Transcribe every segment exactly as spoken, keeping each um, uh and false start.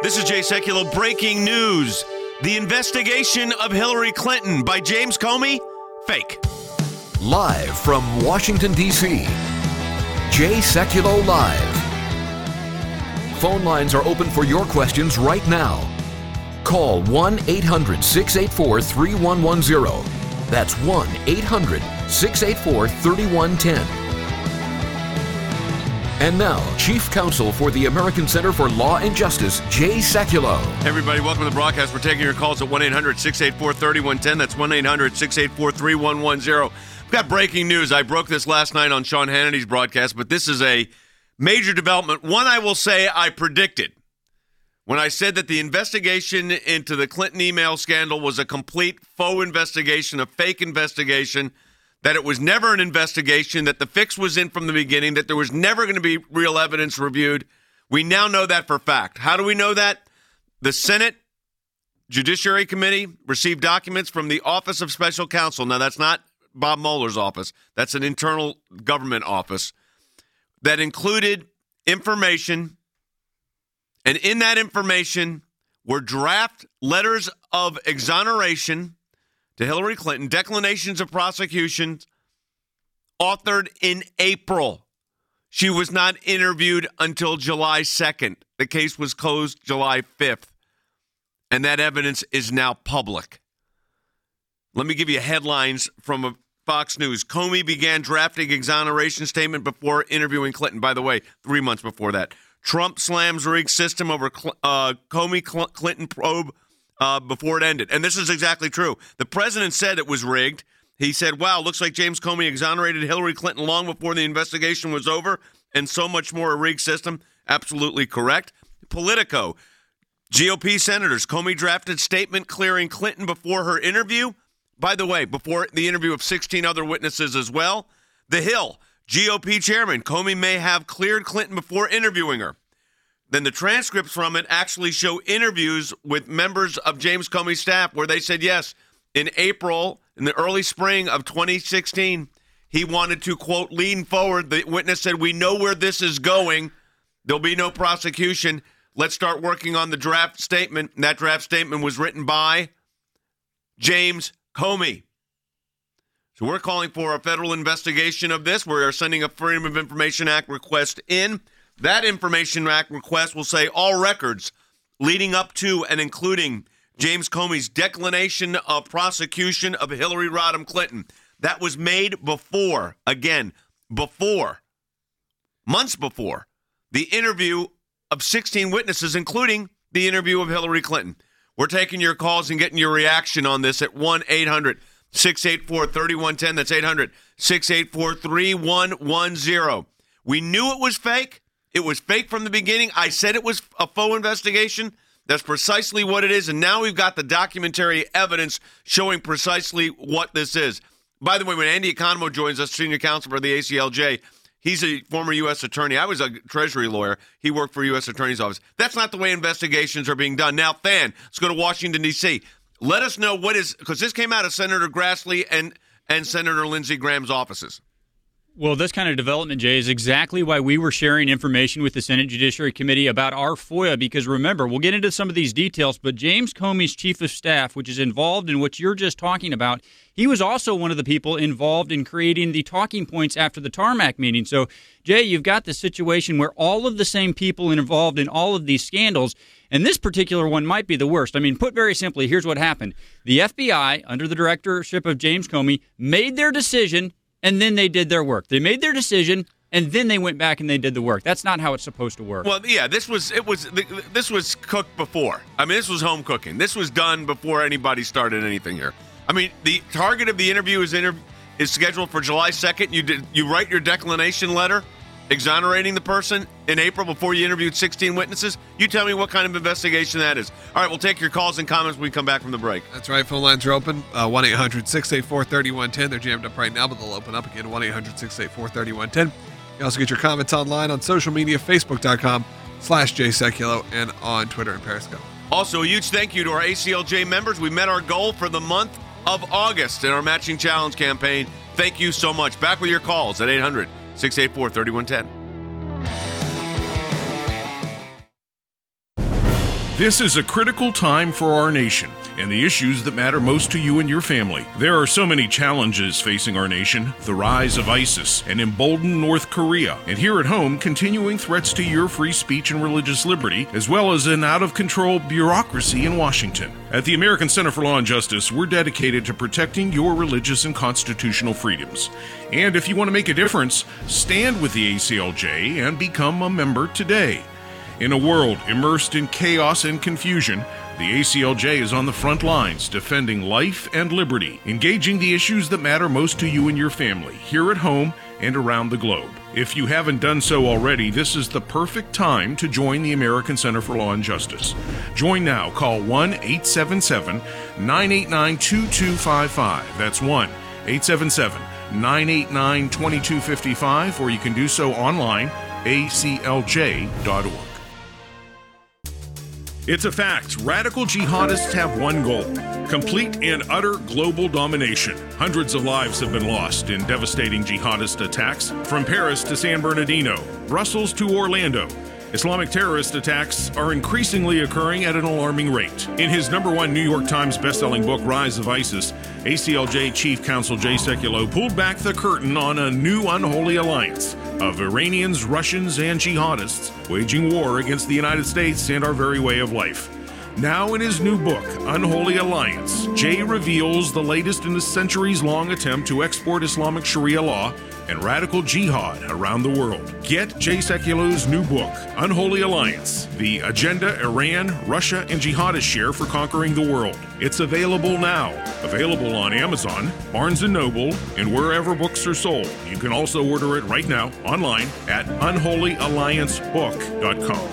This is Jay Sekulow. Breaking news. The investigation of Hillary Clinton by James Comey, fake. Live from Washington, D C, Jay Sekulow Live. Phone lines are open for your questions right now. Call one eight hundred six eight four three one one zero. That's one eight hundred six eight four three one one zero. And now, Chief Counsel for the American Center for Law and Justice, Jay Sekulow. Hey everybody, welcome to the broadcast. We're taking your calls at one eight hundred six eight four three one one zero. That's one eight hundred six eight four three one one zero. We've got breaking news. I broke this last night on Sean Hannity's broadcast, but this is a major development. One I will say I predicted when I said that the investigation into the Clinton email scandal was a complete faux investigation, a fake investigation, that it was never an investigation, that the fix was in from the beginning, that there was never going to be real evidence reviewed. We now know that for fact. How do we know that? The Senate Judiciary Committee received documents from the Office of Special Counsel. Now, that's not Bob Mueller's office. That's an internal government office that included information, and in that information were draft letters of exoneration to Hillary Clinton, declinations of prosecution authored in April. She was not interviewed until July second. The case was closed July fifth, and that evidence is now public. Let me give you headlines from Fox News. Comey began drafting exoneration statement before interviewing Clinton. By the way, three months before that. Trump slams rigged system over uh, Comey Clinton probe Uh, before it ended. And this is exactly true. The president said it was rigged. He said, wow, looks like James Comey exonerated Hillary Clinton long before the investigation was over, and so much more a rigged system. Absolutely correct. Politico, G O P senators, Comey drafted statement clearing Clinton before her interview. By the way, before the interview of sixteen other witnesses as well. The Hill, G O P chairman, Comey may have cleared Clinton before interviewing her. Then the transcripts from it actually show interviews with members of James Comey's staff where they said, yes, in April, in the early spring of twenty sixteen, he wanted to, quote, lean forward. The witness said, we know where this is going. There'll be no prosecution. Let's start working on the draft statement. And that draft statement was written by James Comey. So we're calling for a federal investigation of this. We are sending a Freedom of Information Act request in. That Information Act request will say all records leading up to and including James Comey's declination of prosecution of Hillary Rodham Clinton. That was made before, again, before, months before, the interview of sixteen witnesses, including the interview of Hillary Clinton. We're taking your calls and getting your reaction on this at one eight hundred six eight four three one one zero. That's eight hundred six eight four three one one zero. We knew it was fake. It was fake from the beginning. I said it was a faux investigation. That's precisely what it is. And now we've got the documentary evidence showing precisely what this is. By the way, when Andy Economo joins us, senior counsel for the A C L J, he's a former U S attorney. I was a Treasury lawyer. He worked for U S Attorney's Office. That's not the way investigations are being done. Now, Fan, let's go to Washington, D C. Let us know what is, because this came out of Senator Grassley and, and Senator Lindsey Graham's offices. Well, this kind of development, Jay, is exactly why we were sharing information with the Senate Judiciary Committee about our FOIA, because remember, we'll get into some of these details, but James Comey's chief of staff, which is involved in what you're just talking about, he was also one of the people involved in creating the talking points after the Tarmac meeting. So, Jay, you've got the situation where all of the same people involved in all of these scandals, and this particular one might be the worst. I mean, put very simply, here's what happened. The F B I, under the directorship of James Comey, made their decision, and then they did their work. They made their decision, and then they went back and they did the work. That's not how it's supposed to work. Well, yeah, this was it was this was cooked before. I mean, this was home cooking. This was done before anybody started anything here. I mean, the target of the interview is inter- is scheduled for July second. You did you write your declination letter exonerating the person in April before you interviewed sixteen witnesses? You tell me what kind of investigation that is. All right, we'll take your calls and comments when we come back from the break. That's right. Phone lines are open. Uh, one eight hundred six eight four three one one zero. They're jammed up right now, but they'll open up again. one eight hundred six eight four three one one zero. You also get your comments online on social media, facebook.com slash Jay Sekulow, and on Twitter and Periscope. Also, a huge thank you to our A C L J members. We met our goal for the month of August in our Matching Challenge campaign. Thank you so much. Back with your calls at eight hundred six eight four three one one zero. This is a critical time for our nation and the issues that matter most to you and your family. There are so many challenges facing our nation: the rise of ISIS, an emboldened North Korea, and here at home, continuing threats to your free speech and religious liberty, as well as an out-of-control bureaucracy in Washington. At the American Center for Law and Justice, we're dedicated to protecting your religious and constitutional freedoms. And if you want to make a difference, stand with the A C L J and become a member today. In a world immersed in chaos and confusion, the A C L J is on the front lines defending life and liberty, engaging the issues that matter most to you and your family, here at home and around the globe. If you haven't done so already, this is the perfect time to join the American Center for Law and Justice. Join now. Call one eight seven seven, nine eight nine, two two five five. That's one eight seven seven, nine eight nine, two two five five, or you can do so online, a c l j dot org. It's a fact. Radical jihadists have one goal: complete and utter global domination. Hundreds of lives have been lost in devastating jihadist attacks, from Paris to San Bernardino, Brussels to Orlando. Islamic terrorist attacks are increasingly occurring at an alarming rate. In his number one New York Times bestselling book, Rise of ISIS, A C L J Chief Counsel Jay Sekulow pulled back the curtain on a new unholy alliance of Iranians, Russians, and jihadists waging war against the United States and our very way of life. Now in his new book, Unholy Alliance, Jay reveals the latest in a centuries-long attempt to export Islamic Sharia law and radical jihad around the world. Get Jay Sekulow's new book, Unholy Alliance, The Agenda Iran, Russia, and Jihadists Share for Conquering the World. It's available now. Available on Amazon, Barnes and Noble, and wherever books are sold. You can also order it right now online at unholy alliance book dot com.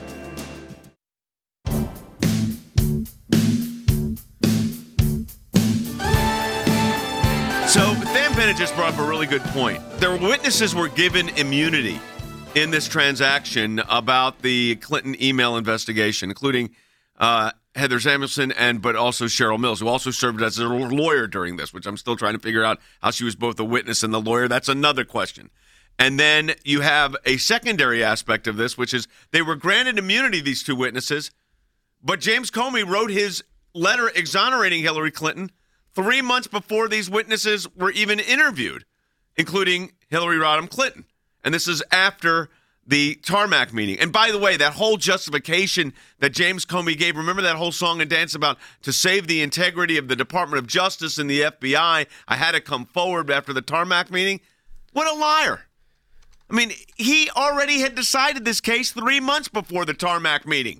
So Dan Bennett just brought up a really good point. Their witnesses were given immunity in this transaction about the Clinton email investigation, including uh, Heather Samuelson and but also Cheryl Mills, who also served as a lawyer during this, which I'm still trying to figure out how she was both a witness and the lawyer. That's another question. And then you have a secondary aspect of this, which is they were granted immunity, these two witnesses, but James Comey wrote his letter exonerating Hillary Clinton three months before these witnesses were even interviewed, including Hillary Rodham Clinton. And this is after the tarmac meeting. And by the way, that whole justification that James Comey gave, remember that whole song and dance about to save the integrity of the Department of Justice and the F B I, I had to come forward after the tarmac meeting? What a liar. I mean, he already had decided this case three months before the tarmac meeting.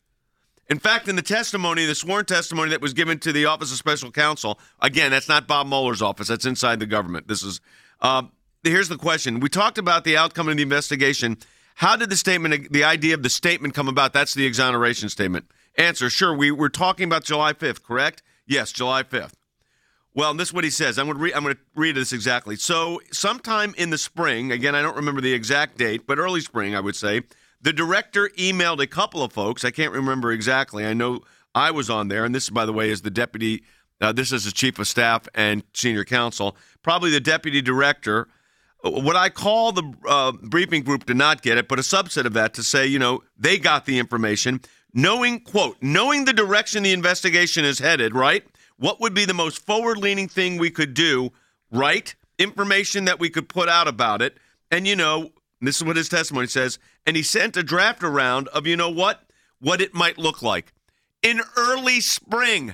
In fact, in the testimony, the sworn testimony that was given to the Office of Special Counsel, again, that's not Bob Mueller's office. That's inside the government. This is, uh, here's the question. We talked about the outcome of the investigation. How did the statement, the idea of the statement come about? That's the exoneration statement. Answer, sure, we were talking about July fifth, correct? Yes, July fifth. Well, and this is what he says. I'm going to read, I'm going to read this exactly. So sometime in the spring, again, I don't remember the exact date, but early spring, I would say, the director emailed a couple of folks. I can't remember exactly. I know I was on there, and this, by the way, is the deputy. Uh, this is his chief of staff and senior counsel, probably the deputy director. What I call the uh, briefing group did not get it, but a subset of that to say, you know, they got the information, knowing, quote, knowing the direction the investigation is headed, right? What would be the most forward-leaning thing we could do, right? Information that we could put out about it, and, you know, this is what his testimony says. And he sent a draft around of, you know what, what it might look like in early spring.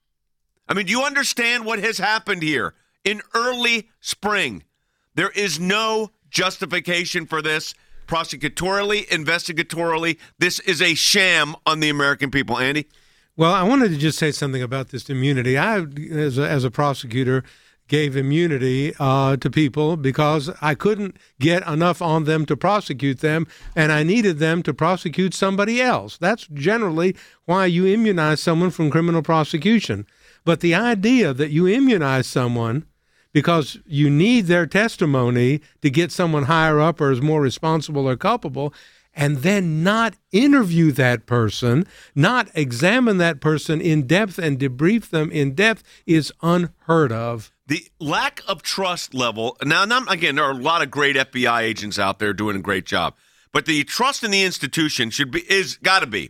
I mean, do you understand what has happened here? In early spring, there is no justification for this prosecutorially, investigatorily. This is a sham on the American people. Andy? Well, I wanted to just say something about this immunity. I, as a, as a prosecutor, gave immunity uh, to people because I couldn't get enough on them to prosecute them, and I needed them to prosecute somebody else. That's generally why you immunize someone from criminal prosecution. But the idea that you immunize someone because you need their testimony to get someone higher up or is more responsible or culpable, and then not interview that person, not examine that person in depth and debrief them in depth is unheard of. The lack of trust level, now, now, again, there are a lot of great F B I agents out there doing a great job, but the trust in the institution should be is got to be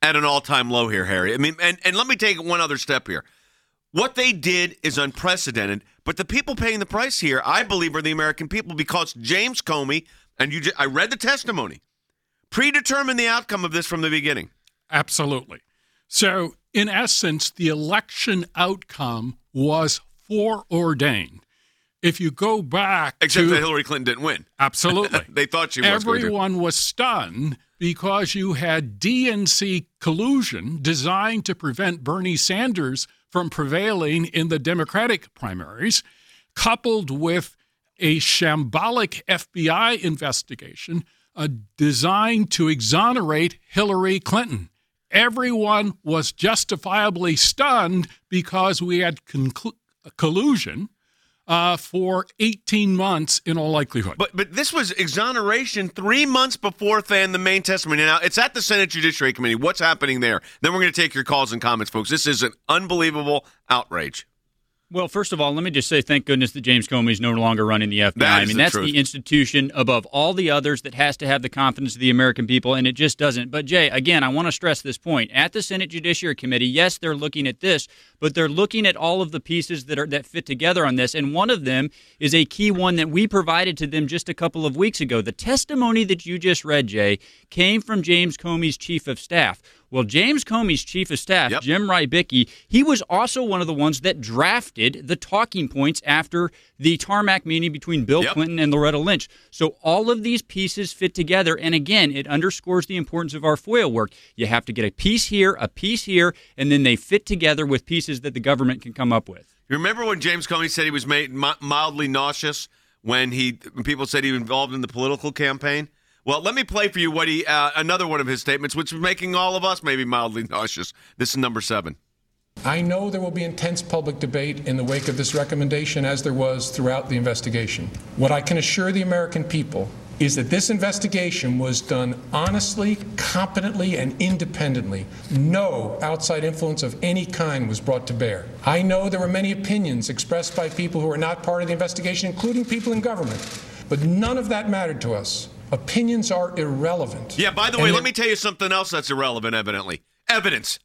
at an all-time low here, Harry. I mean, and, and let me take one other step here. What they did is unprecedented, but the people paying the price here, I believe, are the American people, because James Comey, and you, just, I read the testimony, predetermined the outcome of this from the beginning. Absolutely. So, in essence, the election outcome was foreordained. If you go back Except to, that Hillary Clinton didn't win. Absolutely. They thought she was Everyone going to. was stunned because you had D N C collusion designed to prevent Bernie Sanders from prevailing in the Democratic primaries, coupled with a shambolic F B I investigation uh, designed to exonerate Hillary Clinton. Everyone was justifiably stunned because we had conclu- collusion uh, for eighteen months in all likelihood. But but this was exoneration three months before then the main testimony. Now, it's at the Senate Judiciary Committee. What's happening there? Then we're going to take your calls and comments, folks. This is an unbelievable outrage. Well, first of all, let me just say thank goodness that James Comey is no longer running the F B I. That I is mean, the that's truth. the institution above all the others that has to have the confidence of the American people, and it just doesn't. But, Jay, again, I want to stress this point. At the Senate Judiciary Committee, yes, they're looking at this, but they're looking at all of the pieces that are that fit together on this, and one of them is a key one that we provided to them just a couple of weeks ago. The testimony that you just read, Jay, came from James Comey's chief of staff. Well, James Comey's chief of staff, Yep. Jim Rybicki, he was also one of the ones that drafted the talking points after the tarmac meeting between Bill Yep. Clinton and Loretta Lynch. So all of these pieces fit together. And again, it underscores the importance of our FOIA work. You have to get a piece here, a piece here, and then they fit together with pieces that the government can come up with. You remember when James Comey said he was made mi- mildly nauseous when he when people said he was involved in the political campaign? Well, let me play for you what he uh, another one of his statements, which is making all of us maybe mildly nauseous. This is number seven. I know there will be intense public debate in the wake of this recommendation, as there was throughout the investigation. What I can assure the American people is that this investigation was done honestly, competently, and independently. No outside influence of any kind was brought to bear. I know there were many opinions expressed by people who are not part of the investigation, including people in government, but none of that mattered to us. Opinions are irrelevant. Yeah, by the And way, they- let me tell you something else that's irrelevant, evidently. Evidence.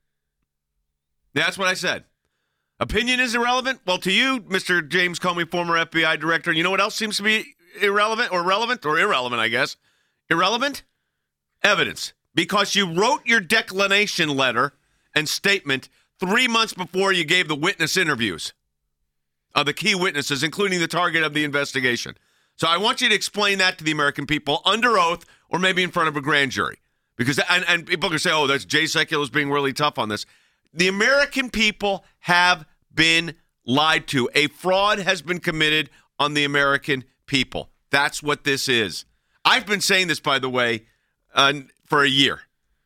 That's what I said. Opinion is irrelevant? Well, to you, Mister James Comey, former F B I director, you know what else seems to be irrelevant or relevant or irrelevant, I guess? Irrelevant? Evidence. Because you wrote your declination letter and statement three months before you gave the witness interviews of the key witnesses, including the target of the investigation. So I want you to explain that to the American people under oath or maybe in front of a grand jury. Because and, and people can say, oh, that's Jay Sekulow being really tough on this. The American people have been lied to. A fraud has been committed on the American people. That's what this is. I've been saying this, by the way, uh, for a year.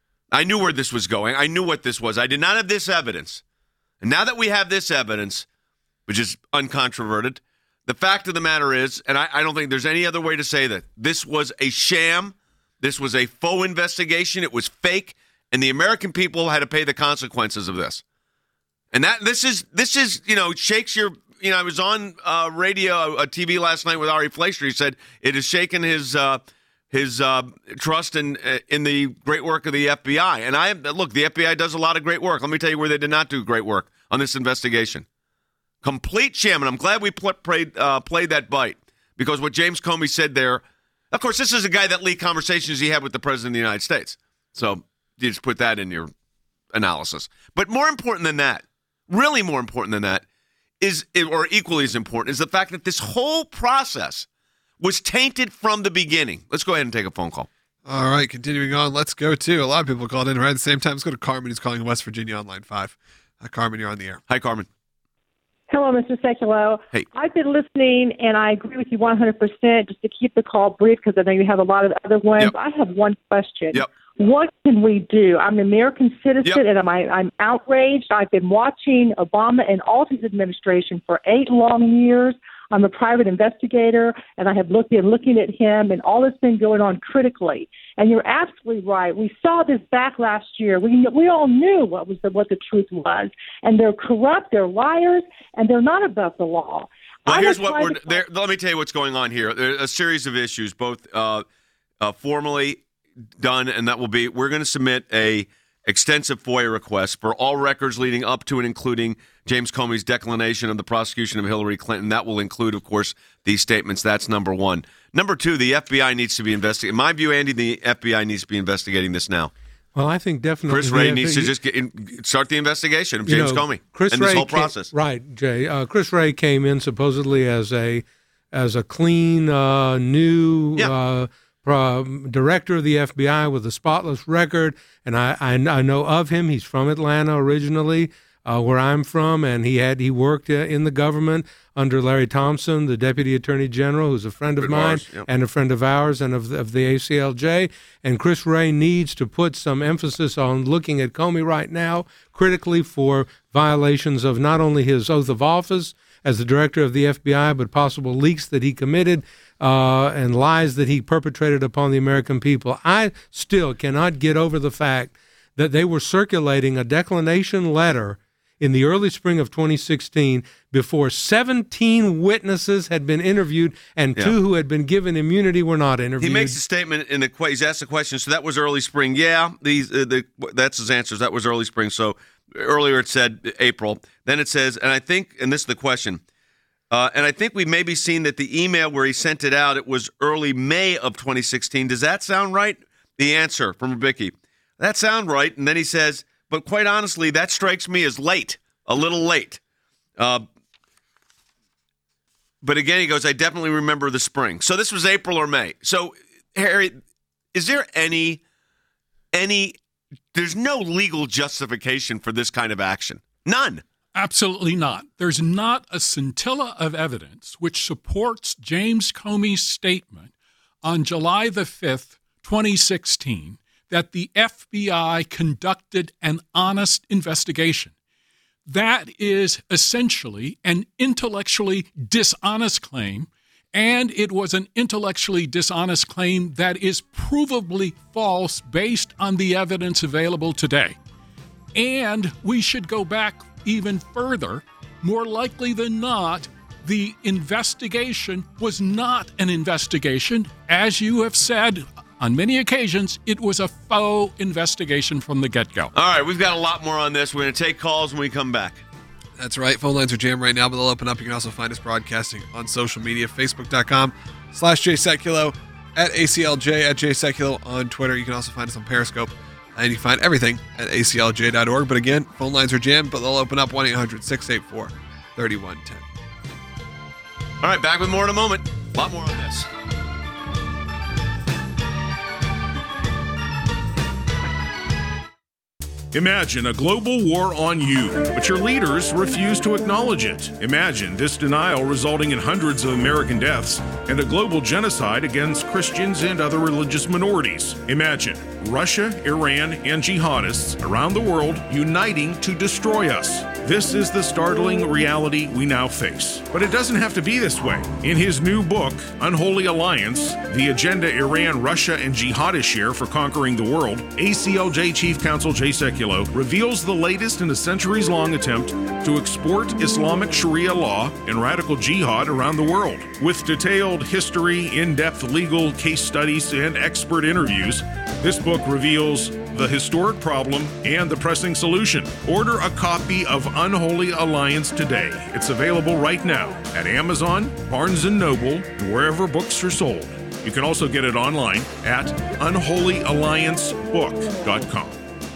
I knew where this was going. I knew what this was. I did not have this evidence. And now that we have this evidence, which is uncontroverted, the fact of the matter is, and I, I don't think there's any other way to say that, this was a sham. This was a faux investigation. It was fake. And the American people had to pay the consequences of this. And that this is, this is you know, shakes your, you know, I was on uh, radio, uh, T V last night with Ari Fleischer. He said it has shaken his uh, his uh, trust in in the great work of the F B I. And I look, the F B I does a lot of great work. Let me tell you where they did not do great work on this investigation. Complete sham, and I'm glad we pl- played, uh, played that bite, because what James Comey said there, of course, this is a guy that leaked conversations he had with the President of the United States. So you just put that in your analysis. But more important than that, really more important than that, is, or equally as important, is the fact that this whole process was tainted from the beginning. Let's go ahead and take a phone call. All right, continuing on, let's go to, a lot of people called in right at the same time. Let's go to Carmen, who's calling West Virginia on line five. Hi, Carmen, you're on the air. Hi, Carmen. Hello, Mister Sekulow. Hey. I've been listening, and I agree with you one hundred percent. Just to keep the call brief, because I know you have a lot of other ones. Yep. I have one question. Yep. What can we do? I'm an American citizen, Yep. and I'm, I'm outraged. I've been watching Obama and all his administration for eight long years. I'm a private investigator, and I have looked in looking at him and all that's been going on critically. And you're absolutely right. We saw this back last year. We we all knew what was the, what the truth was, and they're corrupt, they're liars, and they're not above the law. Well, I'm here's a what we're private- there. Let me tell you what's going on here. There's a series of issues, both uh, uh, formally done, and that will be we're going to submit a extensive FOIA requests for all records leading up to and including James Comey's declination of the prosecution of Hillary Clinton. That will include, of course, these statements. That's number one. Number two, the F B I needs to be investigating. In my view, Andy, the F B I needs to be investigating this now. Well, I think definitely Chris Wray needs to just get in, start the investigation of James you know, Comey Chris and this Wray whole came, process. Right, Jay. Uh, Chris Wray came in supposedly as a as a clean, uh, new Yeah. uh, pro- director of the F B I with a spotless record, and I, I, I know of him. He's from Atlanta originally, uh, where I'm from, and he had he worked uh, in the government under Larry Thompson, the Deputy Attorney General, who's a friend of Good mine ours, yep. and a friend of ours and of the, of the A C L J. And Chris Wray needs to put some emphasis on looking at Comey right now critically for violations of not only his oath of office as the director of the F B I, but possible leaks that he committed uh, and lies that he perpetrated upon the American people. I still cannot get over the fact that they were circulating a declination letter in the early spring of twenty sixteen before seventeen witnesses had been interviewed and Yeah. two who had been given immunity were not interviewed. He makes a statement in the que- he's asked the question. So that was early spring. Yeah, these uh, the that's his answers. That was early spring. So earlier it said April. Then it says, and I think, and this is the question. Uh, and I think we've maybe seen that the email where he sent it out, it was early May of twenty sixteen. Does that sound right? The answer from Rubicki. That sound right. And then he says, but quite honestly, that strikes me as late, a little late. Uh, but again, he goes, I definitely remember the spring. So this was April or May. So, Harry, is there any, any, there's no legal justification for this kind of action? None. Absolutely not. There's not a scintilla of evidence which supports James Comey's statement on July the fifth, twenty sixteen, that the F B I conducted an honest investigation. That is essentially an intellectually dishonest claim, and it was an intellectually dishonest claim that is provably false based on the evidence available today. And we should go back even further. More likely than not, the investigation was not an investigation. As you have said on many occasions, it was a faux investigation from the get-go. All right, we've got a lot more on this. We're going to take calls when we come back. That's right. Phone lines are jammed right now, but they'll open up. You can also find us broadcasting on social media, facebook.com slash jsekulo, at A C L J, at jsekulo on Twitter. You can also find us on Periscope, and you can find everything at A C L J dot org. But again, phone lines are jammed, but they'll open up one eight hundred six eight four three one one zero. All right, back with more in a moment. A lot more on this. Imagine a global war on you, but your leaders refuse to acknowledge it. Imagine this denial resulting in hundreds of American deaths and a global genocide against Christians and other religious minorities. Imagine Russia, Iran, and jihadists around the world uniting to destroy us. This is the startling reality we now face. But it doesn't have to be this way. In his new book, Unholy Alliance, The Agenda Iran, Russia, and Jihadists Share for Conquering the World, A C L J Chief Counsel Jay Sekulow reveals the latest in a centuries-long attempt to export Islamic Sharia law and radical jihad around the world. With detailed history, in-depth legal case studies, and expert interviews, this book reveals the historic problem and the pressing solution. Order a copy of Unholy Alliance today. It's available right now at Amazon, Barnes and Noble, and wherever books are sold. You can also get it online at unholy alliance book dot com.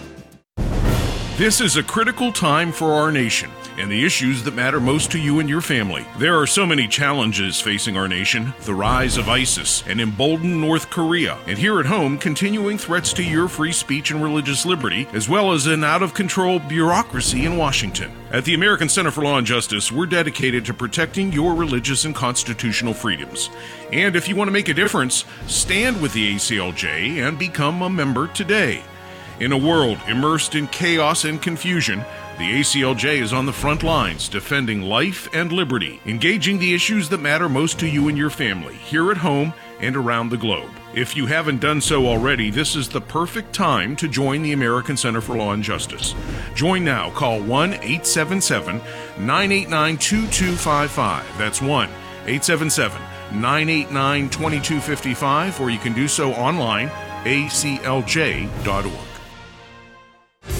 This is a critical time for our nation and the issues that matter most to you and your family. There are so many challenges facing our nation: the rise of ISIS, an emboldened North Korea, and here at home, continuing threats to your free speech and religious liberty, as well as an out-of-control bureaucracy in Washington. At the American Center for Law and Justice, we're dedicated to protecting your religious and constitutional freedoms. And if you want to make a difference, stand with the A C L J and become a member today. In a world immersed in chaos and confusion, the A C L J is on the front lines defending life and liberty, engaging the issues that matter most to you and your family, here at home and around the globe. If you haven't done so already, this is the perfect time to join the American Center for Law and Justice. Join now. Call one eight seven seven, nine eight nine, two two five five. That's one eight seven seven, nine eight nine, two two five five, or you can do so online, A C L J dot org.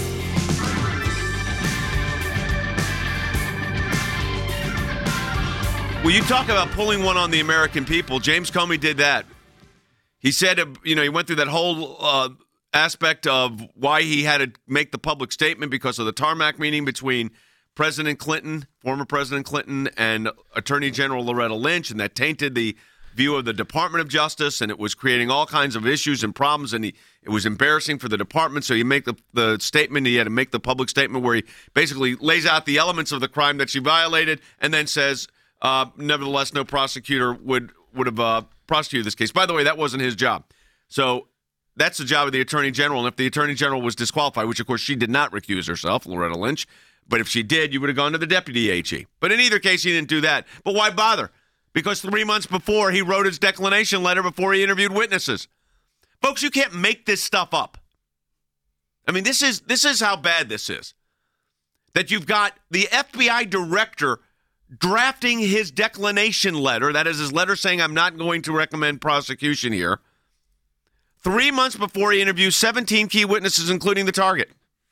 Well, you talk about pulling one on the American people. James Comey did that. He said, you know, he went through that whole uh, aspect of why he had to make the public statement because of the tarmac meeting between President Clinton, former President Clinton, and Attorney General Loretta Lynch, and that tainted the view of the Department of Justice, and it was creating all kinds of issues and problems, and he, it was embarrassing for the department. So you make the, the statement, he had to make the public statement where he basically lays out the elements of the crime that she violated and then says, uh, nevertheless, no prosecutor would, would have uh, prosecuted this case. By the way, that wasn't his job. So that's the job of the Attorney General, and if the Attorney General was disqualified, which, of course, she did not recuse herself, Loretta Lynch, but if she did, you would have gone to the deputy A G. But in either case, he didn't do that. But why bother? Because three months before, he wrote his declination letter before he interviewed witnesses. Folks, you can't make this stuff up. I mean, this is this is how bad this is. That you've got the F B I director drafting his declination letter, that is his letter saying, I'm not going to recommend prosecution here, three months before he interviews seventeen key witnesses, including the target.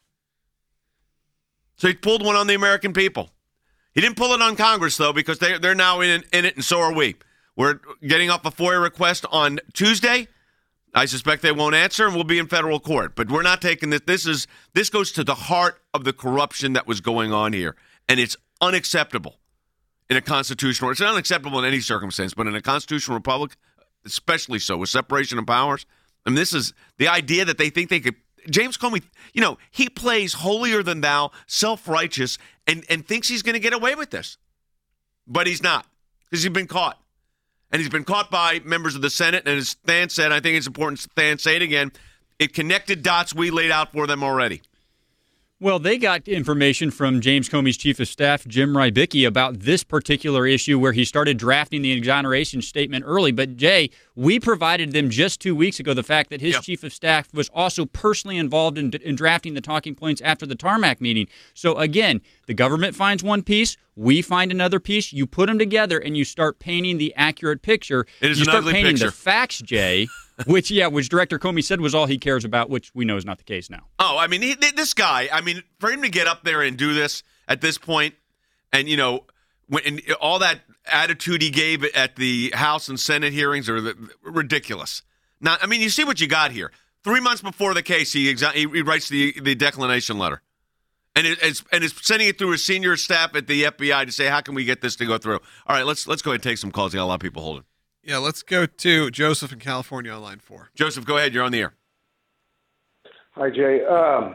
So he pulled one on the American people. He didn't pull it on Congress, though, because they, they're now in, in it, and so are we. We're getting off a FOIA request on Tuesday. I suspect they won't answer, and we'll be in federal court. But we're not taking this. This is this goes to the heart of the corruption that was going on here, and it's unacceptable in a constitutional. It's unacceptable in any circumstance, but in a constitutional republic, especially so, with separation of powers. And this is the idea that they think they could. James Comey, you know, he plays holier than thou, self-righteous, and, and thinks he's going to get away with this. But he's not, because he's been caught. And he's been caught by members of the Senate, and as Than said, I think it's important Than say it again, it connected dots we laid out for them already. Well, they got information from James Comey's chief of staff, Jim Rybicki, about this particular issue where he started drafting the exoneration statement early. But, Jay, we provided them just two weeks ago the fact that his yep. chief of staff was also personally involved in, in drafting the talking points after the tarmac meeting. So, again, the government finds one piece, we find another piece, you put them together, and you start painting the accurate picture. It is you an start ugly painting picture. the facts, Jay. Which, yeah, which Director Comey said was all he cares about, which we know is not the case now. Oh, I mean, he, this guy, I mean, for him to get up there and do this at this point, and, you know, when, and all that attitude he gave at the House and Senate hearings are the, ridiculous. Now, I mean, you see what you got here. Three months before the case, he, exa- he, he writes the, the declination letter. And it, it's and is sending it through his senior staff at the F B I to say, how can we get this to go through? All right, let's let's go ahead and take some calls. We got a lot of people holding. Yeah, let's go to Joseph in California on line four. Joseph, go ahead. You're on the air. Hi, Jay. Um,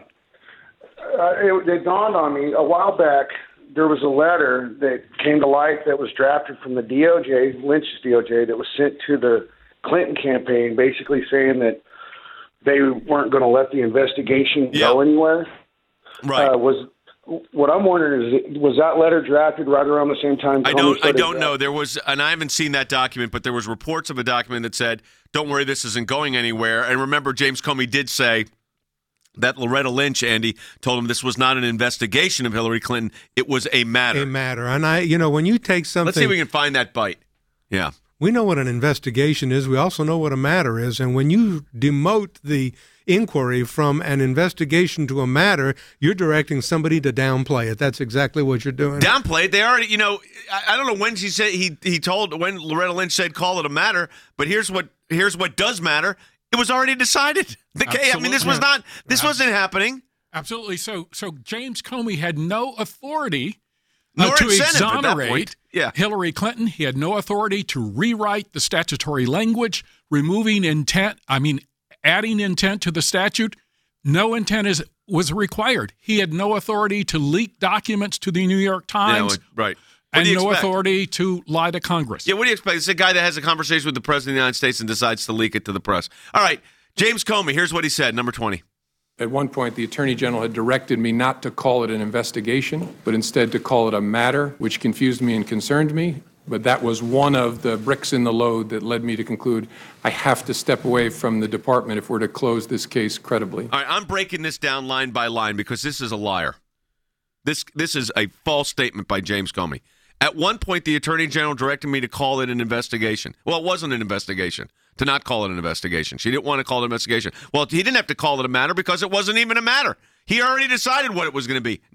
uh, it, it dawned on me a while back, there was a letter that came to light that was drafted from the D O J, Lynch's D O J, that was sent to the Clinton campaign, basically saying that they weren't going to let the investigation yeah. go anywhere. Right. Uh, was What I'm wondering is, was that letter drafted right around the same time? I don't. I don't know. There was, and I haven't seen that document, but there was reports of a document that said, "Don't worry, this isn't going anywhere." And remember, James Comey did say that Loretta Lynch, Andy, told him this was not an investigation of Hillary Clinton; it was a matter. A matter, and I, you know, when you take something, let's see if we can find that bite. Yeah, we know what an investigation is. We also know what a matter is, and when you demote the inquiry from an investigation to a matter, you're directing somebody to downplay it. That's exactly what you're doing. Downplay it. They already, you know, I, I don't know when she said he he told when Loretta Lynch said call it a matter, but here's what here's what does matter. It was already decided. The case, I mean, this was not this wasn't happening. Absolutely. So so James Comey had no authority uh, to Senate exonerate yeah. Hillary Clinton. He had no authority to rewrite the statutory language, removing intent. I mean, adding intent to the statute. No intent is was required. He had no authority to leak documents to the New York Times. Yeah, right. And no expect? authority to lie to Congress. Yeah, what do you expect? It's a guy that has a conversation with the President of the United States and decides to leak it to the press. All right, James Comey, here's what he said, number twenty. At one point, the Attorney General had directed me not to call it an investigation, but instead to call it a matter, which confused me and concerned me. But that was one of the bricks in the load that led me to conclude I have to step away from the department if we're to close this case credibly. All right, I'm breaking this down line by line because this is a liar. This this is a false statement by James Comey. At one point, the Attorney General directed me to call it an investigation. Well, it wasn't an investigation, to not call it an investigation. She didn't want to call it an investigation. Well, he didn't have to call it a matter because it wasn't even a matter. He already decided what it was going to be. Nothing.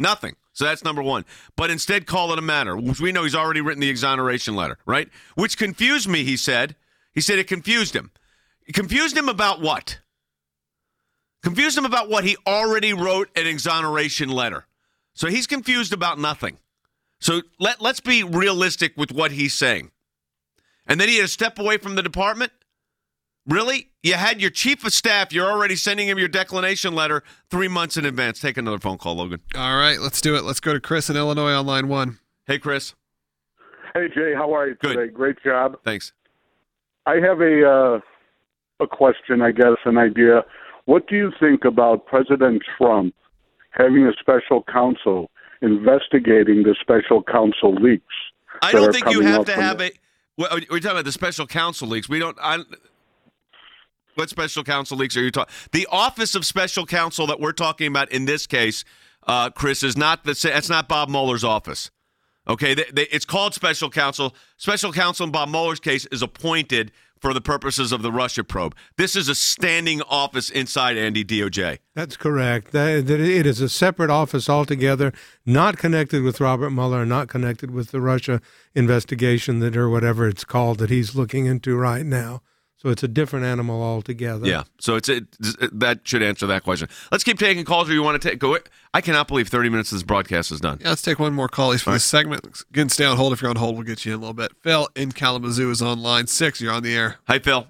So that's number one. But instead call it a matter, which we know he's already written the exoneration letter, right? Which confused me, he said. He said it confused him. It confused him about what? Confused him about what? He already wrote an exoneration letter. So he's confused about nothing. So let, let's be realistic with what he's saying. And then he had to step away from the department? Really? You had your chief of staff, you're already sending him your declination letter three months in advance. Take another phone call, Logan. All right, let's do it. Let's go to Chris in Illinois on line one. Hey, Chris. Hey, Jay, how are you Good. today? Great job. Thanks. I have a uh, a question, I guess, an idea. What do you think about President Trump having a special counsel investigating the special counsel leaks? I don't think you have to have the- a... Well, we're talking about the special counsel leaks. We don't... I, What special counsel leaks are you talking? The Office of Special Counsel that we're talking about in this case, uh, Chris, is not the. It's not Bob Mueller's office. Okay, they, they, it's called special counsel. Special counsel in Bob Mueller's case is appointed for the purposes of the Russia probe. This is a standing office inside Andy D O J. That's correct. That, that it is a separate office altogether, not connected with Robert Mueller, not connected with the Russia investigation that or whatever it's called that he's looking into right now. So it's a different animal altogether. Yeah, so it's it, that should answer that question. Let's keep taking calls, or you want to take go? I cannot believe thirty minutes of this broadcast is done. Yeah, let's take one more call for this segment. Again, stay on hold. If you're on hold, we'll get you in a little bit. Phil in Kalamazoo is on line six. You're on the air. Hi, Phil.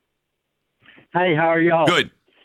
Hey, how are y'all? Good.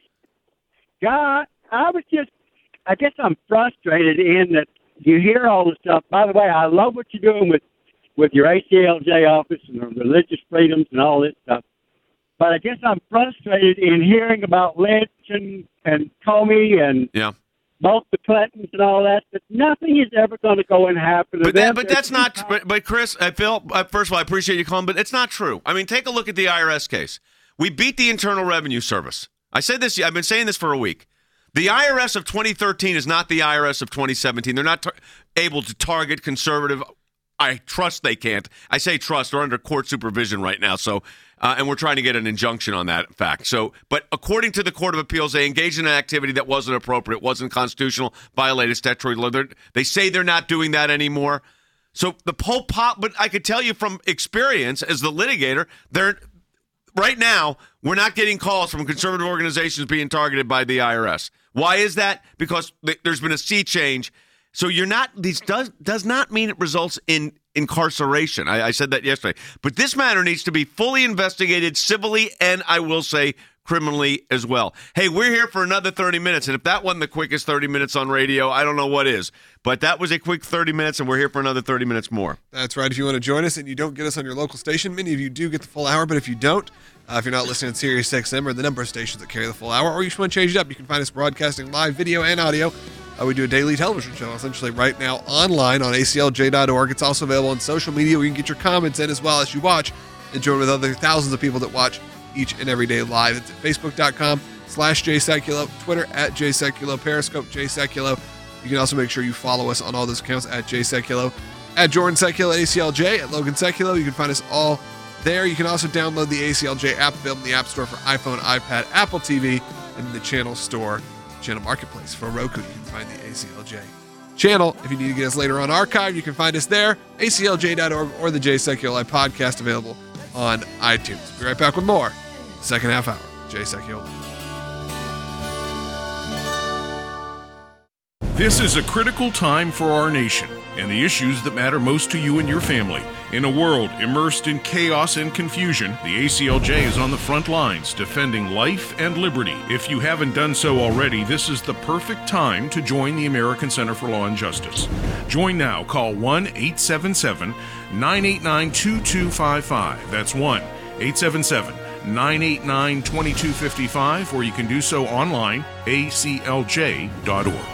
God, I was just, I guess I'm frustrated in that you hear all this stuff. By the way, I love what you're doing with, with your A C L J office and the religious freedoms and all this stuff. But I guess I'm frustrated in hearing about Lynch and, and Comey and yeah. both the Clintons and all that, but nothing is ever going to go and happen to but them. That, but that's not, but, but Chris, I feel, uh, first of all, I appreciate you calling, but it's not true. I mean, take a look at the I R S case. We beat the Internal Revenue Service. I said this, I've been saying this for a week. The I R S of twenty thirteen is not the I R S of twenty seventeen. They're not tar- able to target conservative. I trust they can't. I say trust. They're under court supervision right now, so uh, and we're trying to get an injunction on that fact. So, but according to the Court of Appeals, they engaged in an activity that wasn't appropriate, wasn't constitutional, violated statutory law. They're, they say they're not doing that anymore. So the whole pop, but I could tell you from experience as the litigator, they're right now we're not getting calls from conservative organizations being targeted by the I R S. Why is that? Because th- there's been a sea change. So you're not, this does does not mean it results in incarceration. I, I said that yesterday. But this matter needs to be fully investigated civilly and I will say criminally as well. Hey, we're here for another thirty minutes. And if that wasn't the quickest thirty minutes on radio, I don't know what is. But that was a quick thirty minutes and we're here for another thirty minutes more. That's right. If you want to join us and you don't get us on your local station, many of you do get the full hour. But if you don't, uh, if you're not listening to Sirius X M or the number of stations that carry the full hour, or you just want to change it up, you can find us broadcasting live video and audio. Uh, we do a daily television show, essentially right now online on A C L J dot org. It's also available on social media where you can get your comments in as well as you watch and join with other thousands of people that watch each and every day live. It's at facebook.com slash jseculo, Twitter at jseculo, Periscope jseculo. You can also make sure you follow us on all those accounts at jseculo, at Jordan Seculo, at A C L J, at Logan Seculo. You can find us all there. You can also download the A C L J app available in the App Store for iPhone, iPad, Apple T V, and in the Channel Store, Channel Marketplace for Roku. You can find the A C L J channel. If you need to get us later on archived, you can find us there, A C L J dot org, or the Jay Seculo Live podcast available on iTunes. We'll be right back with more. Second half hour. Jay Seculo. This is a critical time for our nation and the issues that matter most to you and your family. In a world immersed in chaos and confusion, the A C L J is on the front lines defending life and liberty. If you haven't done so already, this is the perfect time to join the American Center for Law and Justice. Join now. Call one eight seven seven, nine eight nine, two two five five. That's one eight seven seven, nine eight nine, two two five five, or you can do so online, A C L J dot org.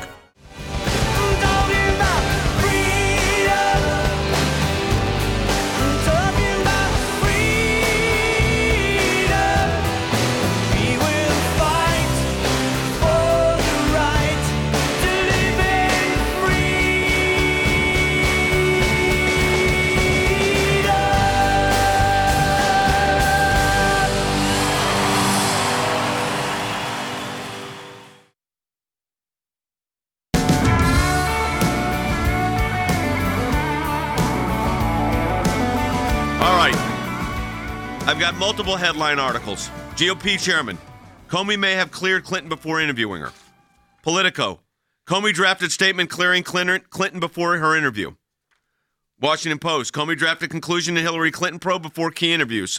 I've got multiple headline articles. G O P chairman, Comey may have cleared Clinton before interviewing her. Politico, Comey drafted statement clearing Clinton before her interview. Washington Post, Comey drafted conclusion in Hillary Clinton probe before key interviews.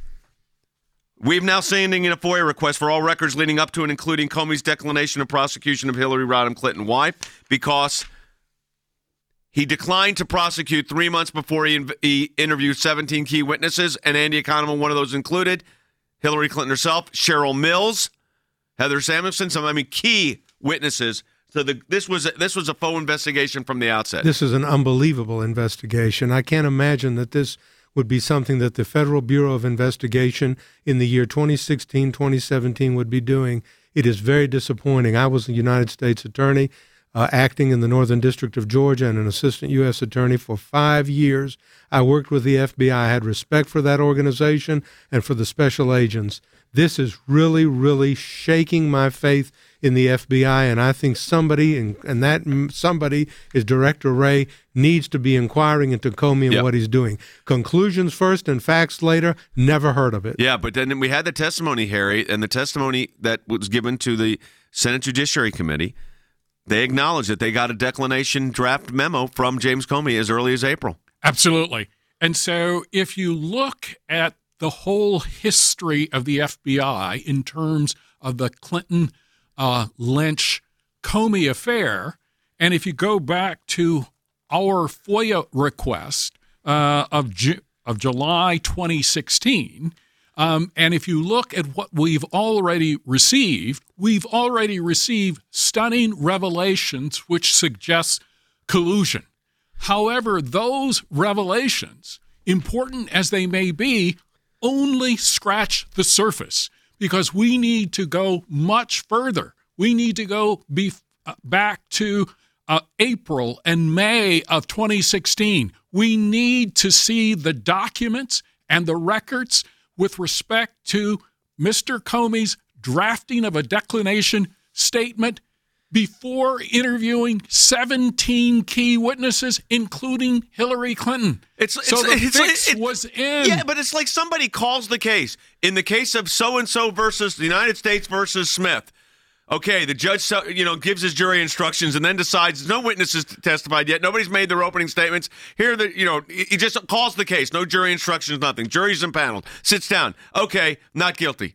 We've now sending in a FOIA request for all records leading up to and including Comey's declination of prosecution of Hillary Rodham Clinton. Why? Because he declined to prosecute three months before he, he interviewed seventeen key witnesses, and Andy Economou, one of those included Hillary Clinton herself, Cheryl Mills, Heather Samuelson, some I mean key witnesses. So the, this was a, this was a faux investigation from the outset. This is an unbelievable investigation. I can't imagine that this would be something that the Federal Bureau of Investigation in the year twenty sixteen, twenty seventeen would be doing. It is very disappointing. I was a United States attorney uh, acting in the Northern District of Georgia and an assistant U S attorney for five years. I worked with the F B I. I had respect for that organization and for the special agents. This is really, really shaking my faith in the F B I, and I think somebody, and, and that somebody is Director Wray, needs to be inquiring into Comey and yep. what he's doing. Conclusions first and facts later, never heard of it. Yeah, but then we had the testimony, Harry, and the testimony that was given to the Senate Judiciary Committee. They acknowledged that they got a declination draft memo from James Comey as early as April. Absolutely. And so if you look at the whole history of the F B I in terms of the Clinton uh, Lynch Comey affair, and if you go back to our FOIA request uh, of Ju- of July twenty sixteen, um, and if you look at what we've already received, we've already received stunning revelations which suggest collusion. However, those revelations, important as they may be, only scratch the surface, because we need to go much further. We need to go be, uh, back to uh, April and May of twenty sixteen. We need to see the documents and the records with respect to Mister Comey's drafting of a declination statement before interviewing seventeen key witnesses, including Hillary Clinton. It's, so it's, the it's, fix it, was in. Yeah, but it's like somebody calls the case. In the case of so-and-so versus the United States versus Smith, okay, the judge you know gives his jury instructions and then decides no witnesses testified yet. Nobody's made their opening statements. Here, the you know he just calls the case. No jury instructions, nothing. Jury's impaneled. Sits down. Okay, not guilty.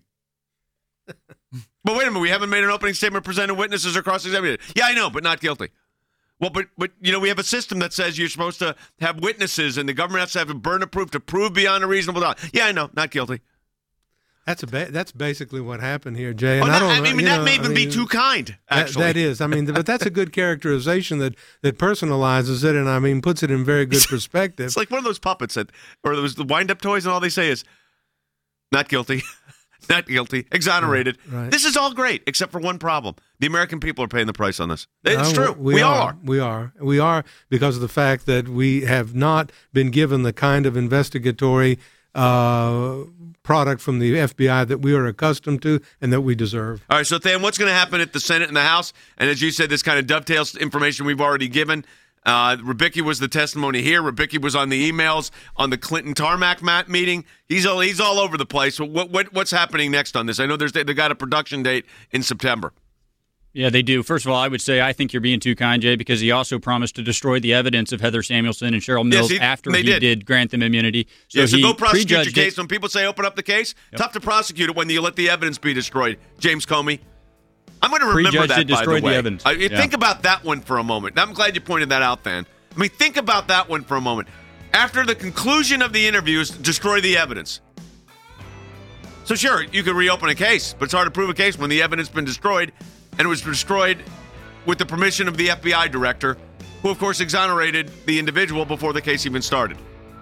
But wait a minute, we haven't made an opening statement, presented witnesses or cross-examined. Yeah, I know, but not guilty. Well, but, but you know, we have a system that says you're supposed to have witnesses and the government has to have a burden of proof to prove beyond a reasonable doubt. Yeah, I know, not guilty. That's a ba- that's basically what happened here, Jay. And oh, I, don't, I mean, you that know, may even I mean, be too kind, actually. That, that is. I mean, but that's a good characterization that, that personalizes it and, I mean, puts it in very good perspective. It's like one of those puppets that, or those the wind-up toys and all they say is, not guilty. Not guilty, exonerated. Right, right. This is all great, except for one problem. The American people are paying the price on this. It's No, true. We, we are. are. We are. We are because of the fact that we have not been given the kind of investigatory uh, product from the F B I that we are accustomed to and that we deserve. All right, so Than, what's going to happen at the Senate and the House? And as you said, this kind of dovetails information we've already given. Uh, Rybicki was the testimony here. Rybicki was on the emails on the Clinton tarmac mat meeting. He's all he's all over the place. So what, what what's happening next on this? I know there's they got a production date in September. Yeah, they do. First of all, I would say I think you're being too kind, Jay, because he also promised to destroy the evidence of Heather Samuelson and Cheryl Mills yes, he, after he did. did grant them immunity. So, yeah, so he go prosecute your case. it. When people say open up the case, Yep. tough to prosecute it when you let the evidence be destroyed. James Comey. I'm going to remember Prejudged that, it, by destroyed the way. the evidence. I, Yeah. Think about that one for a moment. I'm glad you pointed that out, Than. I mean, think about that one for a moment. After the conclusion of the interviews, destroy the evidence. So sure, you could reopen a case, but it's hard to prove a case when the evidence has been destroyed, and it was destroyed with the permission of the F B I director, who of course exonerated the individual before the case even started.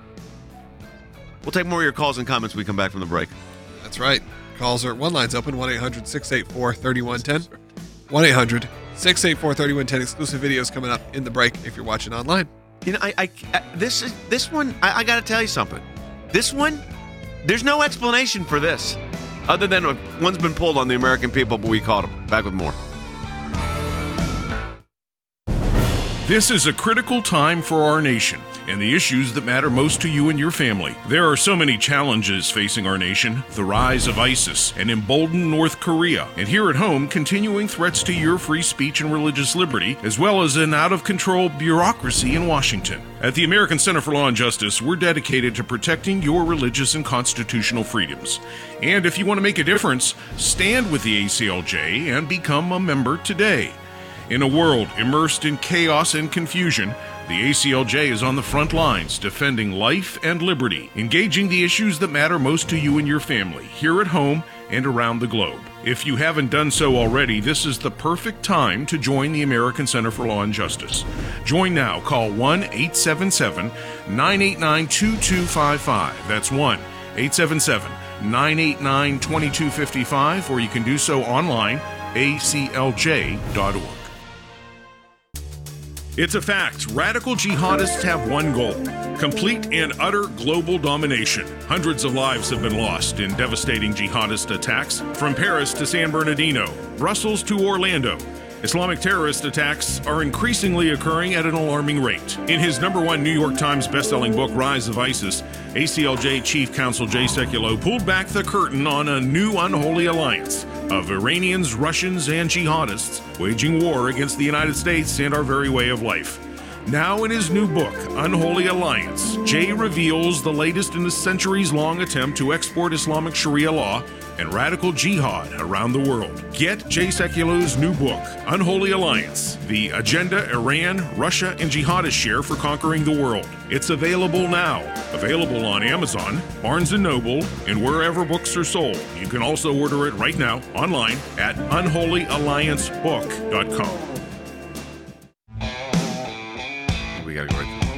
We'll take more of your calls and comments when we come back from the break. That's right. Calls are one line's open, one eight hundred six eight four three one one zero. one eight hundred six eight four three one one zero. Exclusive videos coming up in the break if you're watching online. You know, I, I, I this is this one. I, I got to tell you something. This one, there's no explanation for this, other than one's been pulled on the American people, but we caught him. Back with more. This is a critical time for our nation and the issues that matter most to you and your family. There are so many challenges facing our nation: the rise of ISIS, an emboldened North Korea, and here at home, continuing threats to your free speech and religious liberty, as well as an out-of-control bureaucracy in Washington. At the American Center for Law and Justice, we're dedicated to protecting your religious and constitutional freedoms. And if you want to make a difference, stand with the A C L J and become a member today. In a world immersed in chaos and confusion, the A C L J is on the front lines defending life and liberty, engaging the issues that matter most to you and your family, here at home and around the globe. If you haven't done so already, this is the perfect time to join the American Center for Law and Justice. Join now. Call one eight seven seven, nine eight nine, two two five five. That's one eight seven seven, nine eight nine, two two five five, or you can do so online, a c l j dot org. It's a fact. Radical jihadists have one goal: complete and utter global domination. Hundreds of lives have been lost in devastating jihadist attacks, from Paris to San Bernardino, Brussels to Orlando. Islamic terrorist attacks are increasingly occurring at an alarming rate. In his number one New York Times bestselling book, Rise of ISIS, A C L J Chief Counsel Jay Sekulow pulled back the curtain on a new unholy alliance of Iranians, Russians, and jihadists waging war against the United States and our very way of life. Now in his new book, Unholy Alliance, Jay reveals the latest in a centuries-long attempt to export Islamic Sharia law and radical jihad around the world. Get Jay Sekulow's new book, Unholy Alliance, The Agenda Iran, Russia, and Jihadists Share for Conquering the World. It's available now. Available on Amazon, Barnes and Noble, and wherever books are sold. You can also order it right now online at unholy alliance book dot com. We gotta go right through.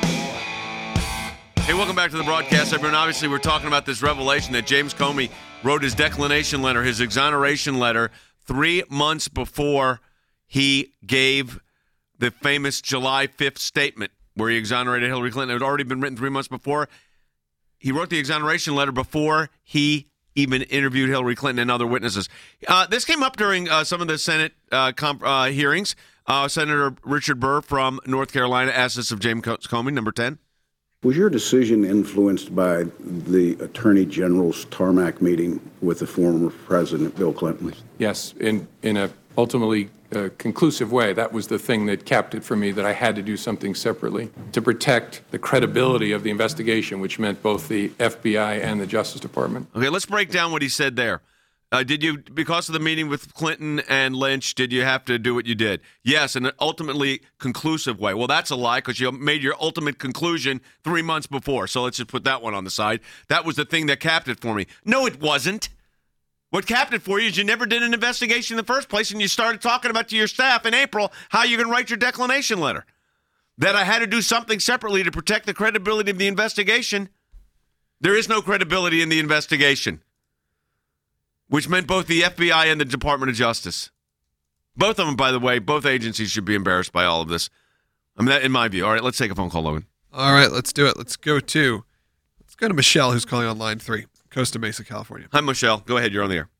Hey, welcome back to the broadcast, everyone. Obviously, we're talking about this revelation that James Comey wrote his declination letter, his exoneration letter, three months before he gave the famous July fifth statement where he exonerated Hillary Clinton. It had already been written three months before. He wrote the exoneration letter before he even interviewed Hillary Clinton and other witnesses. Uh, this came up during uh, some of the Senate uh, comp- uh, hearings. Uh, Senator Richard Burr from North Carolina asked this of James Comey, number ten. Was your decision influenced by the Attorney General's tarmac meeting with the former President Bill Clinton? Yes, in, in a ultimately uh, conclusive way. That was the thing that capped it for me, that I had to do something separately to protect the credibility of the investigation, which meant both the F B I and the Justice Department. Okay, let's break down what he said there. Uh, did you, because of the meeting with Clinton and Lynch, did you have to do what you did? Yes, in an ultimately conclusive way. Well, that's a lie, because you made your ultimate conclusion three months before. So let's just put that one on the side. That was the thing that capped it for me. No, it wasn't. What capped it for you is you never did an investigation in the first place, and you started talking about to your staff in April how you're going to write your declination letter. That I had to do something separately to protect the credibility of the investigation. There is no credibility in the investigation, which meant both the F B I and the Department of Justice. Both of them, by the way, both agencies should be embarrassed by all of this. I mean, that, in my view. All right, let's take a phone call, Logan. All right, let's do it. Let's go to let's go to Michelle, who's calling on line three, Costa Mesa, California. Hi, Michelle. Go ahead. You're on the air.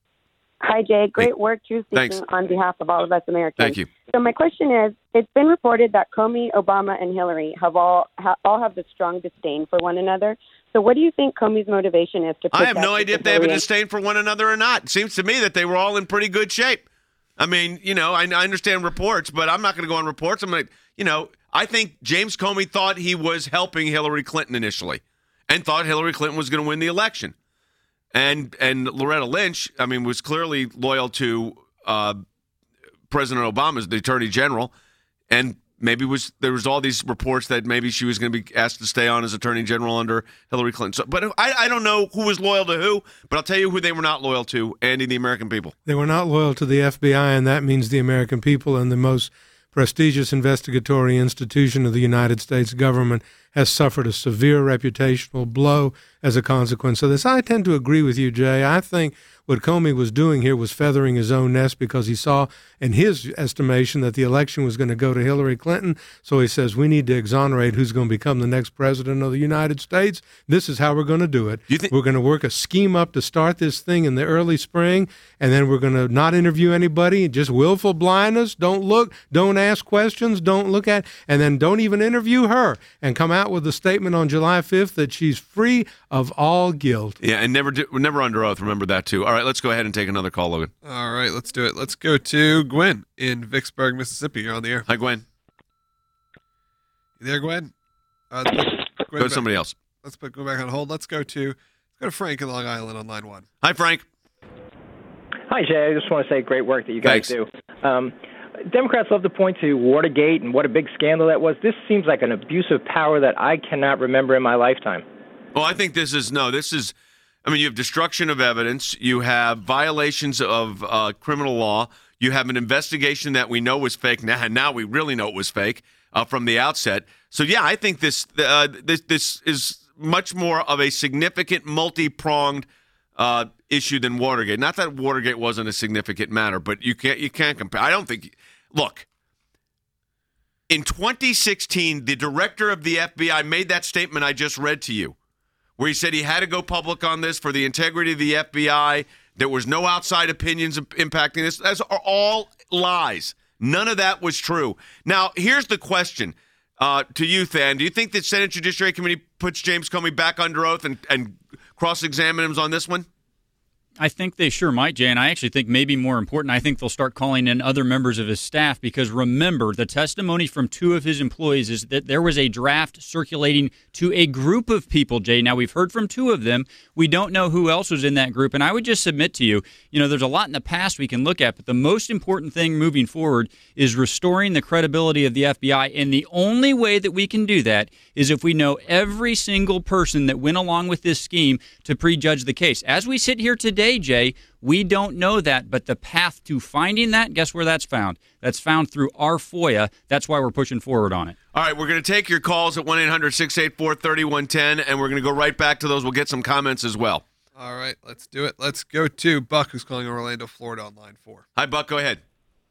Hi, Jay. Great hey. work, Truth Seeking, on behalf of all of us Americans. Thank you. So my question is, it's been reported that Comey, Obama, and Hillary have all ha- all have a strong disdain for one another. So what do you think Comey's motivation is to I have no the idea if they have a civilian- disdain for one another or not. It seems to me that they were all in pretty good shape. I mean, you know, I, I understand reports, but I'm not going to go on reports. I'm going to, you know, I think James Comey thought he was helping Hillary Clinton initially and thought Hillary Clinton was going to win the election. And and Loretta Lynch, I mean, was clearly loyal to uh, President Obama as the Attorney General, and maybe was there was all these reports that maybe she was going to be asked to stay on as Attorney General under Hillary Clinton. So, but I, I don't know who was loyal to who, but I'll tell you who they were not loyal to, Andy, the American people. They were not loyal to the F B I, and that means the American people, and the most prestigious investigatory institution of the United States government has suffered a severe reputational blow as a consequence of this. I tend to agree with you, Jay. I think what Comey was doing here was feathering his own nest because he saw, in his estimation, that the election was going to go to Hillary Clinton. So he says, we need to exonerate who's going to become the next president of the United States. This is how we're going to do it. You think- we're going to work a scheme up to start this thing in the early spring, and then we're going to not interview anybody, just willful blindness. Don't look, don't ask questions, don't look at, and then don't even interview her, and come out with a statement on July fifth that she's free of all guilt. Yeah, and never, never under oath. Remember that too. All right, let's go ahead and take another call, Logan. All right, let's do it. Let's go to Gwen in Vicksburg, Mississippi. You're on the air. Hi, Gwen. You there, Gwen? Uh, let's put Gwen Go to somebody else. Let's put go back on hold. Let's go to let's go to Frank in Long Island on line one. Hi, Frank. Hi, Jay. I just want to say great work that you guys Thanks. do. Um, Democrats love to point to Watergate and what a big scandal that was. This seems like an abuse of power that I cannot remember in my lifetime. Well, I think this is, no, this is, I mean, you have destruction of evidence. You have violations of uh, criminal law. You have an investigation that we know was fake. Now, now we really know it was fake uh, from the outset. So, yeah, I think this uh, this this is much more of a significant, multi-pronged uh, issue than Watergate. Not that Watergate wasn't a significant matter, but you can't you can't compare. I don't think. Look, in twenty sixteen, the director of the F B I made that statement I just read to you, where he said he had to go public on this for the integrity of the F B I. There was no outside opinions impacting this. Those are all lies. None of that was true. Now, here's the question uh, to you, Than. Do you think the Senate Judiciary Committee puts James Comey back under oath and, and cross-examine him on this one? I think they sure might, Jay, and I actually think maybe more important, I think they'll start calling in other members of his staff because remember, the testimony from two of his employees is that there was a draft circulating to a group of people, Jay. Now, we've heard from two of them. We don't know who else was in that group, and I would just submit to you, you know, there's a lot in the past we can look at, but the most important thing moving forward is restoring the credibility of the F B I, and the only way that we can do that is if we know every single person that went along with this scheme to prejudge the case. As we sit here today, Jay, we don't know that, but the path to finding that, guess where that's found? That's found through our FOIA. That's why we're pushing forward on it. All right, we're going to take your calls at one eight hundred six eight four three one one zero, and we're going to go right back to those. We'll get some comments as well. All right, let's do it. Let's go to Buck, who's calling Orlando, Florida on line four. Hi, Buck. Go ahead.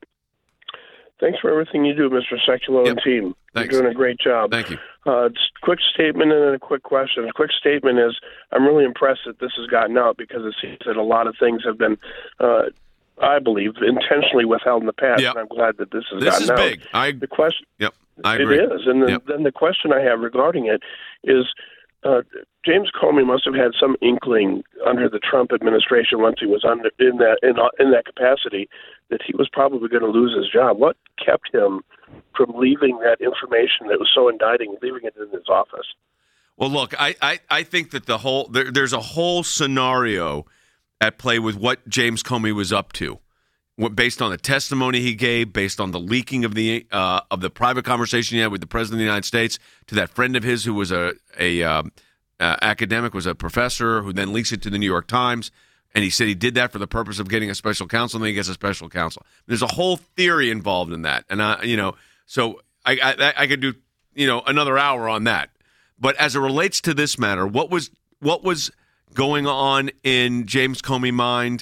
Thanks for everything you do, Mister Sekulow Yep. and team. Thanks. You're doing a great job. Thank you. Uh, just a quick statement and then a quick question. The quick statement is I'm really impressed that this has gotten out because it seems that a lot of things have been, uh, I believe, intentionally withheld in the past, Yep. and I'm glad that this has This gotten is out. big. I, the question, yep, I agree. It is, and then, Yep. then the question I have regarding it is uh, James Comey must have had some inkling under the Trump administration once he was under in that in, in that capacity that he was probably going to lose his job. What kept him from leaving that information that was so indicting, leaving it in his office? Well, look, I, I, I think that the whole there, there's a whole scenario at play with what James Comey was up to, what, based on the testimony he gave, based on the leaking of the uh, of the private conversation he had with the president of the United States to that friend of his who was a a um, uh, academic, was a professor, who then leaks it to the New York Times, and he said he did that for the purpose of getting a special counsel, and then he gets a special counsel. There's a whole theory involved in that, and I, you know, so I I, I could do you know another hour on that. But as it relates to this matter, what was what was going on in James Comey's mind?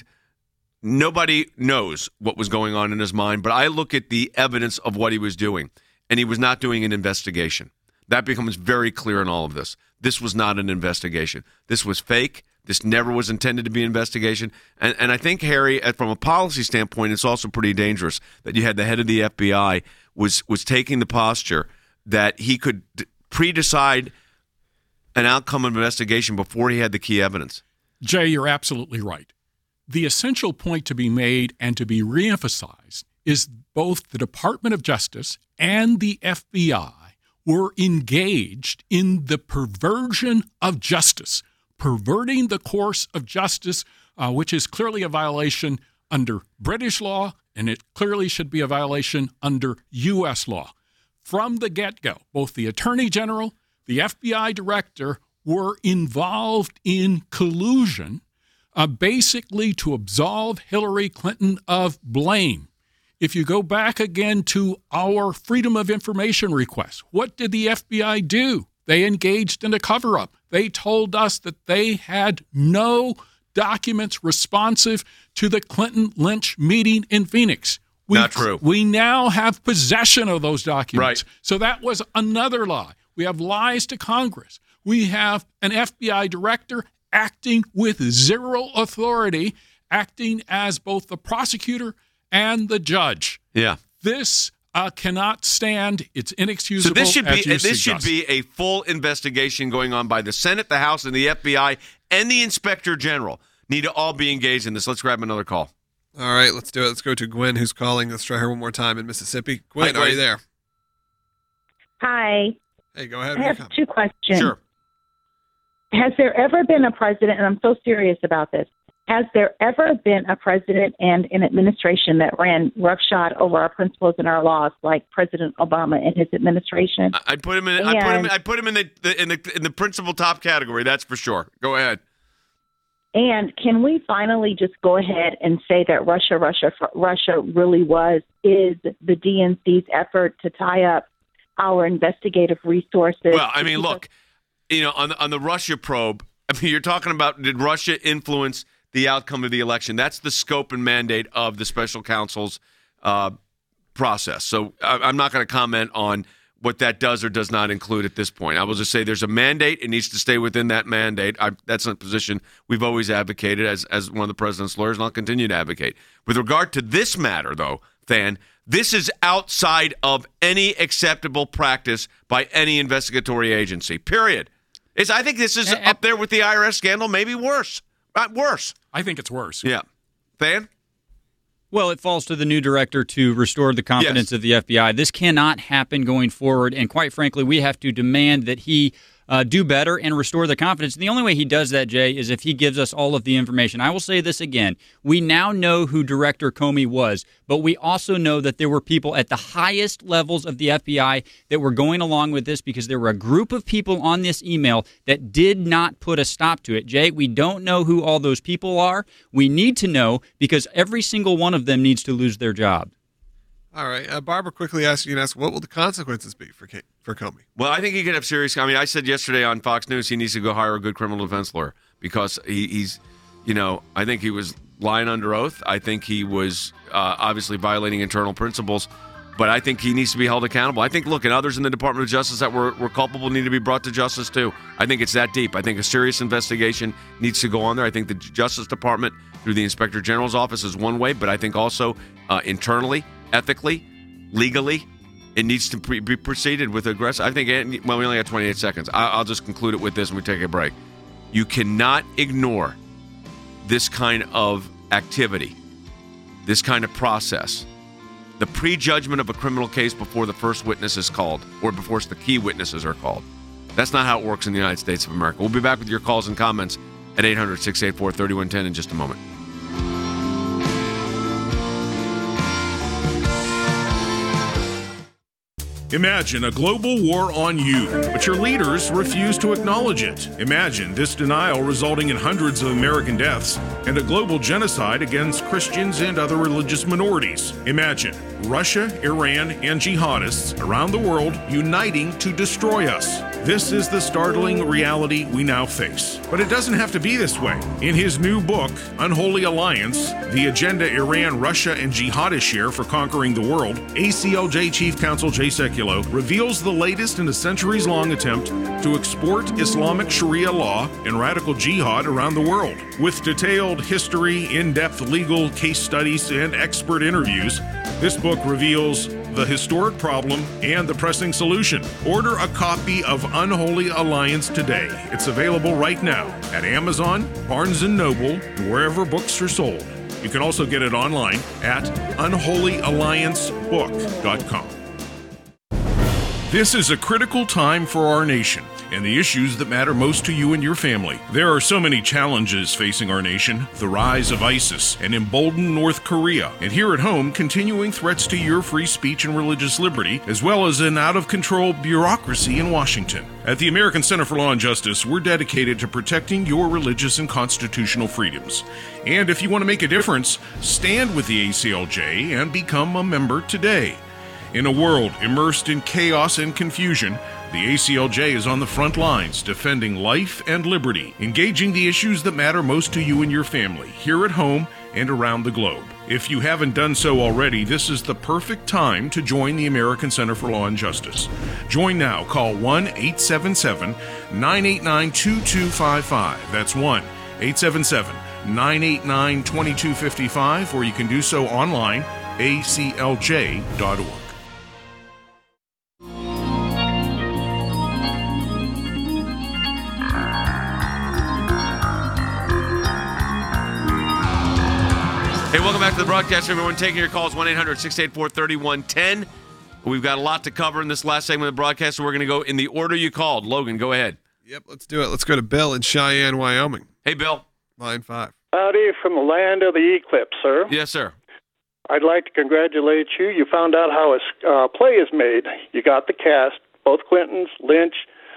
Nobody knows what was going on in his mind, but I look at the evidence of what he was doing, and he was not doing an investigation. That becomes very clear in all of this. This was not an investigation. This was fake. This never was intended to be an investigation. And, and I think, Harry, from a policy standpoint, it's also pretty dangerous that you had the head of the F B I was was taking the posture that he could d- pre-decide an outcome of investigation before he had the key evidence. Jay, you're absolutely right. The essential point to be made and to be reemphasized is both the Department of Justice and the F B I were engaged in the perversion of justice, perverting the course of justice, uh, which is clearly a violation under British law, and it clearly should be a violation under U S law. From the get-go, both the Attorney General, the F B I director were involved in collusion, uh, basically to absolve Hillary Clinton of blame. If you go back again to our Freedom of Information request, what did the F B I do? They engaged in a cover-up. They told us that they had no documents responsive to the Clinton Lynch meeting in Phoenix. We, Not true. We now have possession of those documents. Right. So that was another lie. We have lies to Congress. We have an F B I director acting with zero authority, acting as both the prosecutor and the judge. Yeah. This uh, cannot stand. It's inexcusable. So this should as be you this should suggest. be a full investigation going on by the Senate, the House, and the F B I and the Inspector General. Need to all be engaged in this. Let's grab another call. All right, let's do it. Let's go to Gwen, who's calling. Let's try her one more time in Mississippi. Gwen, Hi, Gwen. are you there? Hi. Hey, go ahead. I have two questions. Sure. Has there ever been a president, and I'm so serious about this, has there ever been a president and an administration that ran roughshod over our principles and our laws like President Obama and his administration? I'd put him in. I put him. I put him in the, the in the in the principal top category. That's for sure. Go ahead. And can we finally just go ahead and say that Russia, Russia, Russia really was, is the D N C's effort to tie up our investigative resources? Well, I mean, look, you know, on the, on the Russia probe, I mean, you're talking about did Russia influence the outcome of the election? That's the scope and mandate of the special counsel's uh, process. So I, I'm not going to comment on what that does or does not include at this point. I will just say there's a mandate. It needs to stay within that mandate. I, that's a position we've always advocated as, as one of the president's lawyers, and I'll continue to advocate. With regard to this matter, though, Than, this is outside of any acceptable practice by any investigatory agency, period. It's, I think this is And- up there with the I R S scandal, maybe worse. Not worse. I think it's worse. Yeah. Than? Well, it falls to the new director to restore the confidence Yes. of the F B I. This cannot happen going forward, and quite frankly, we have to demand that he uh, do better and restore the confidence. And the only way he does that, Jay, is if he gives us all of the information. I will say this again. We now know who Director Comey was, but we also know that there were people at the highest levels of the F B I that were going along with this because there were a group of people on this email that did not put a stop to it. Jay, we don't know who all those people are. We need to know because every single one of them needs to lose their job. All right. Uh, Barbara quickly asked you and asked, what will the consequences be for K- for Comey? Well, I think he could have serious. I mean, I said yesterday on Fox News he needs to go hire a good criminal defense lawyer because he, he's, you know, I think he was lying under oath. I think he was uh, obviously violating internal principles, but I think he needs to be held accountable. I think, look, and others in the Department of Justice that were, were culpable need to be brought to justice too. I think it's that deep. I think a serious investigation needs to go on there. I think the Justice Department through the Inspector General's office is one way, but I think also uh, internally, ethically, legally, it needs to pre- be proceeded with aggressive. I think, well, we only have twenty-eight seconds. I- I'll just conclude it with this and we take a break. You cannot ignore this kind of activity, this kind of process, the prejudgment of a criminal case before the first witness is called or before the key witnesses are called. That's not how it works in the United States of America. We'll be back with your calls and comments at eight hundred, six eight four, three one one zero in just a moment. Imagine a global war on you, but your leaders refuse to acknowledge it. Imagine this denial resulting in hundreds of American deaths and a global genocide against Christians and other religious minorities. Imagine Russia, Iran, and jihadists around the world uniting to destroy us. This is the startling reality we now face. But it doesn't have to be this way. In his new book, Unholy Alliance, The Agenda Iran, Russia, and Jihadists Share for Conquering the World, A C L J Chief Counsel Jay Sekulow reveals the latest in a centuries-long attempt to export Islamic Sharia law and radical jihad around the world. With detailed history, in-depth legal case studies, and expert interviews, this book reveals the historic problem and the pressing solution. Order a copy of Unholy Alliance today. It's available right now at Amazon, Barnes and Noble, and wherever books are sold. You can also get it online at unholy alliance book dot com. This is a critical time for our nation and the issues that matter most to you and your family. There are so many challenges facing our nation: the rise of ISIS, an emboldened North Korea, and here at home, continuing threats to your free speech and religious liberty, as well as an out-of-control bureaucracy in Washington. At the American Center for Law and Justice, we're dedicated to protecting your religious and constitutional freedoms. And if you want to make a difference, stand with the A C L J and become a member today. In a world immersed in chaos and confusion, the A C L J is on the front lines defending life and liberty, engaging the issues that matter most to you and your family, here at home and around the globe. If you haven't done so already, this is the perfect time to join the American Center for Law and Justice. Join now. Call one eight seven seven, nine eight nine, two two five five. That's one eight seven seven, nine eight nine, two two five five, or you can do so online, a c l j dot org. Hey, welcome back to the broadcast, everyone. Taking your calls, one eight hundred, six eight four, three one one zero. We've got a lot to cover in this last segment of the broadcast, so we're going to go in the order you called. Logan, go ahead. Yep, let's do it. Let's go to Bill in Cheyenne, Wyoming. Hey, Bill. Line five. Howdy from the land of the eclipse, sir. Yes, sir. I'd like to congratulate you. You found out how a uh, play is made. You got the cast, both Clintons, Lynch,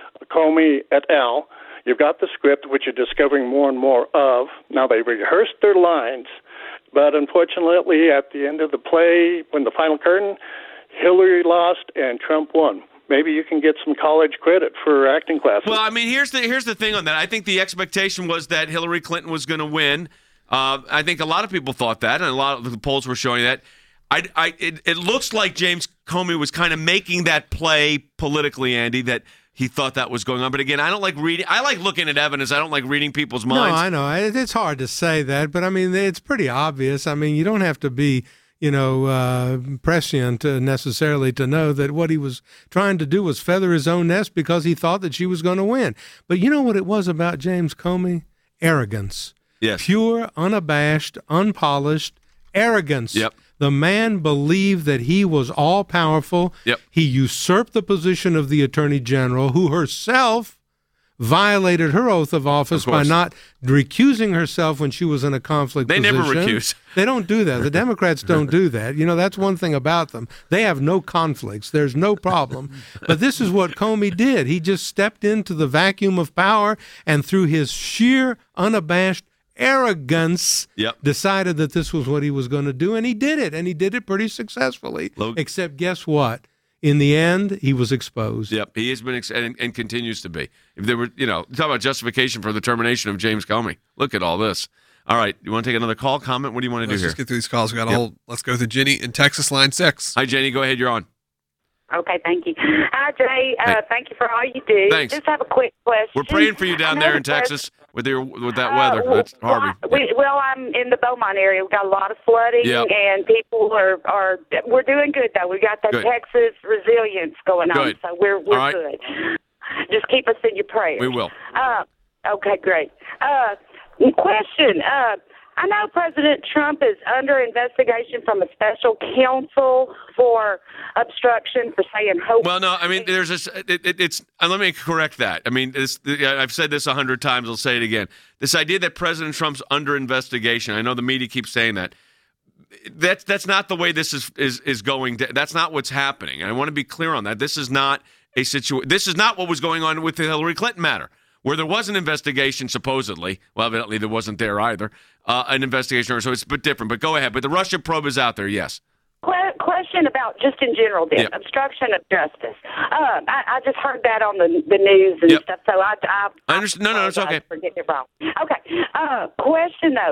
Comey, et al. You've got the script, which you're discovering more and more of. Now, they rehearsed their lines. But unfortunately, at the end of the play, when the final curtain, Hillary lost and Trump won. Maybe you can get some college credit for acting classes. Well, I mean, here's the here's the thing on that. I think the expectation was that Hillary Clinton was going to win. Uh, I think a lot of people thought that, and a lot of the polls were showing that. I, I, it, it looks like James Comey was kind of making that play politically, Andy, that he thought that was going on. But again, I don't like reading. I like looking at evidence. I don't like reading people's minds. No, I know. It, it's hard to say that, but I mean, it's pretty obvious. I mean, you don't have to be, you know, uh, prescient uh, necessarily to know that what he was trying to do was feather his own nest because he thought that she was going to win. But you know what it was about James Comey? Arrogance. Yes. Pure, unabashed, unpolished arrogance. Yep. The man believed that he was all-powerful. Yep. He usurped the position of the Attorney General, who herself violated her oath of office Of by course. not recusing herself when she was in a conflict They position. never recuse. They don't do that. The Democrats don't do that. You know, that's one thing about them. They have no conflicts. There's no problem. But this is what Comey did. He just stepped into the vacuum of power and through his sheer, unabashed arrogance Yep. decided that this was what he was going to do, and he did it, and he did it pretty successfully. Logan. Except guess what? In the end, he was exposed. Yep, he has been ex- and, and continues to be. If there were, you know, talk about justification for the termination of James Comey. Look at all this. All right, you want to take another call, comment? What do you want to Let's do just here? get through these calls. We got a Yep. whole. Let's go to Jenny in Texas, line six. Hi, Jenny. Go ahead. You're on. Okay, thank you. Hi, Jay. Uh, Hey. Thank you for all you do. Thanks. Just have a quick question. We're praying for you down I there know in the pres- Texas with your with that Uh, weather. well, That's Harvey. We, well, I'm in the Beaumont area. We've got a lot of flooding, Yep. and people are, are we're doing good, though. We've got that Good. Texas resilience going on, Good. so we're, we're All right. good. Just keep us in your prayers. We will. Uh, okay, great. Uh, question. Uh, I know President Trump is under investigation from a special counsel for obstruction for saying hope. Well, no, I mean, there's this. It, it, it's. Uh, let me correct that. I mean, this, I've said this a hundred times. I'll say it again. This idea that President Trump's under investigation. I know the media keeps saying that. That's that's not the way this is is is going. To, that's not what's happening. And I want to be clear on that. This is not a situation. This is not what was going on with the Hillary Clinton matter, where there was an investigation supposedly. Well, evidently there wasn't there either. Uh, an investigation, so it's a bit different. But go ahead. But the Russia probe is out there. Yes. Que- question about just in general, then, Yep. obstruction of justice. Um, I, I just heard that on the the news and Yep. stuff, so I, I, I understand. No, no, it's okay. for getting it wrong. Okay. Uh, question though,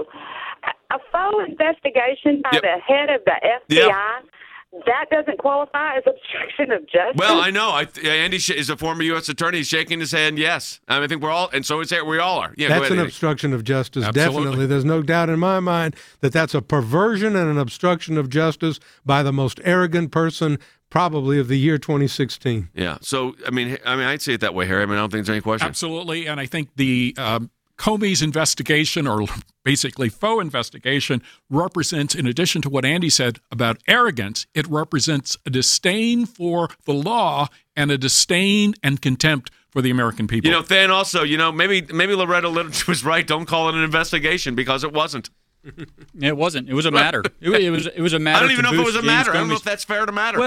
a a full investigation by Yep. the head of the F B I. Yep. That doesn't qualify as obstruction of justice. Well, I know. I, Andy sh- is a former U S attorney. He's shaking his head. Yes, I, mean, I think we're all, and so is we all are. Yeah, go That's ahead, an Andy. obstruction of justice, Absolutely. definitely. There's no doubt in my mind that that's a perversion and an obstruction of justice by the most arrogant person probably of the year twenty sixteen. Yeah. So, I mean, I mean, I'd say it that way, Harry. I mean, I don't think there's any question. Absolutely, and I think the um, Comey's investigation, or basically faux investigation, represents, in addition to what Andy said about arrogance, it represents a disdain for the law and a disdain and contempt for the American people. You know, Than also, you know, maybe maybe Loretta Little was right. Don't call it an investigation because it wasn't. It wasn't. It was a matter. It, it was. It was a matter. I don't even to know if it was boost a matter. James I don't know Comey's- if that's fair to matter. Well,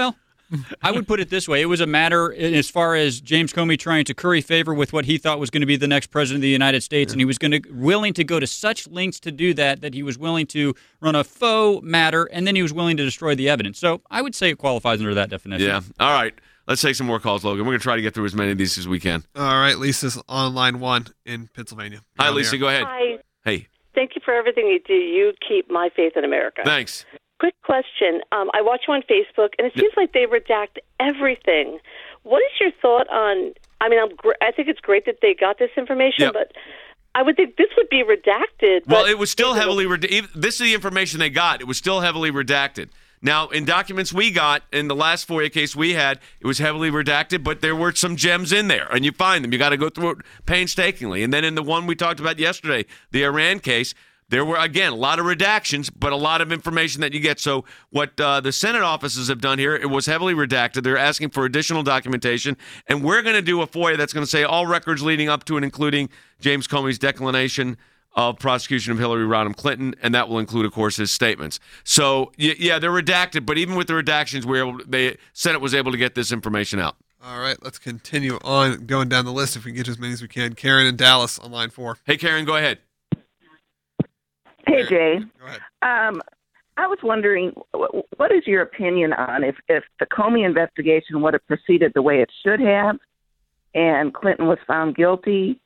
I would put it this way. It was a matter as far as James Comey trying to curry favor with what he thought was going to be the next president of the United States, yeah. and he was going to willing to go to such lengths to do that, that he was willing to run a faux matter, and then he was willing to destroy the evidence. So I would say it qualifies under that definition. Yeah. All right. Let's take some more calls, Logan. We're going to try to get through as many of these as we can. All right. Lisa's on line one in Pennsylvania. Hi, Lisa. Go ahead. Hi. Hey. Thank you for everything you do. You keep my faith in America. Thanks. Quick question. Um, I watch you on Facebook, and it seems like they redact everything. What is your thought on, I mean, I'm gr- I think it's great that they got this information, Yep. but I would think this would be redacted. Well, but it was still heavily redacted. This is the information they got. It was still heavily redacted. Now, in documents we got, in the last FOIA case we had, it was heavily redacted, but there were some gems in there, and you find them. You got to go through it painstakingly. And then in the one we talked about yesterday, the Iran case, there were, again, a lot of redactions, but a lot of information that you get. So what uh, the Senate offices have done here, it was heavily redacted. They're asking for additional documentation, and we're going to do a FOIA that's going to say all records leading up to and including James Comey's declination of prosecution of Hillary Rodham Clinton, and that will include, of course, his statements. So, yeah, they're redacted, but even with the redactions, we were able, the Senate was able to get this information out. All right, let's continue on going down the list if we can get as many as we can. Karen in Dallas on line four. Hey, Karen, go ahead. Hey, Jay. Go ahead. Um, I was wondering, what is your opinion on if, if the Comey investigation would have proceeded the way it should have and Clinton was found guilty?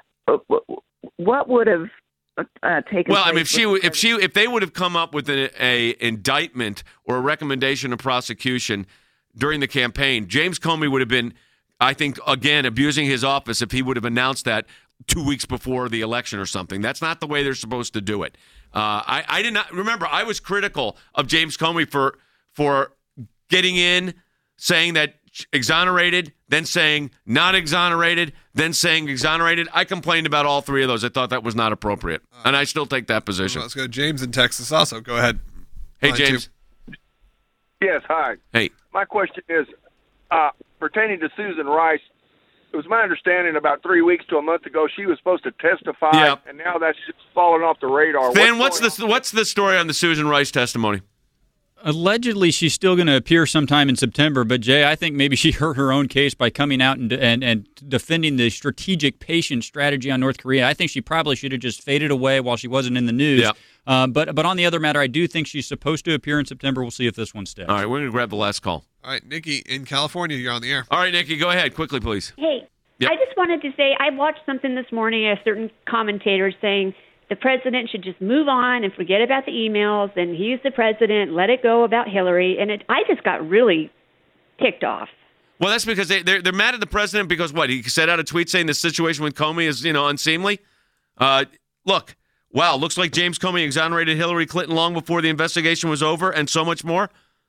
What would have uh, taken well, place? I mean, if she, if she, if they would have come up with a, a indictment or a recommendation of prosecution during the campaign, James Comey would have been, I think, again, abusing his office if he would have announced that two weeks before the election or something. That's not the way they're supposed to do it. Uh, I, I did not remember. I was critical of James Comey for for getting in, saying that exonerated, then saying not exonerated, then saying exonerated. I complained about all three of those. I thought that was not appropriate, uh, and I still take that position. Let's go. James in Texas also. Go ahead. Hey, Line James. two. Yes, hi. Hey. My question is uh, pertaining to Susan Rice. It was my understanding about three weeks to a month ago she was supposed to testify, yep. and now that's just fallen off the radar. Then what's, what's the what's the story on the Susan Rice testimony? Allegedly, she's still going to appear sometime in September, but Jay, I think maybe she hurt her own case by coming out and, and and defending the strategic patient strategy on North Korea. I think she probably should have just faded away while she wasn't in the news. Yeah. Um, but but on the other matter, I do think she's supposed to appear in September. We'll see if this one sticks. All right, we're going to grab the last call. All right, Nikki in California, you're on the air. All right, Nikki, go ahead quickly, please. Hey, Yep. I just wanted to say I watched something this morning, a certain commentator saying the president should just move on and forget about the emails, and he's the president, let it go about Hillary. And it, I just got really ticked off. Well, that's because they, they're, they're mad at the president because, what, he set out a tweet saying the situation with Comey is, you know, unseemly? Uh, look, wow, looks like James Comey exonerated Hillary Clinton long before the investigation was over and so much more?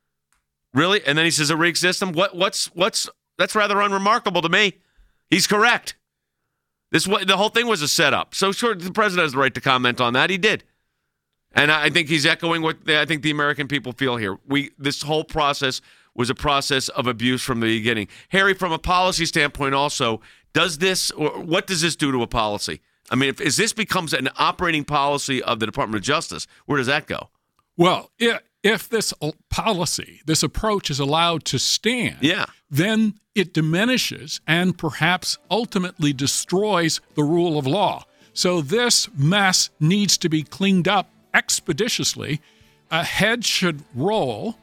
Really? And then he says a rigged system? What? What's, what's, that's rather unremarkable to me. He's correct. This the whole thing was a setup. So sure, the president has the right to comment on that. He did, and I think he's echoing what I think the American people feel here. We this whole process was a process of abuse from the beginning. Harry, from a policy standpoint, also, does this or what does this do to a policy? I mean, if, if this becomes an operating policy of the Department of Justice, where does that go? Well, if, if this policy, this approach is allowed to stand, yeah. then it diminishes and perhaps ultimately destroys the rule of law. So this mess needs to be cleaned up expeditiously. A head should roll,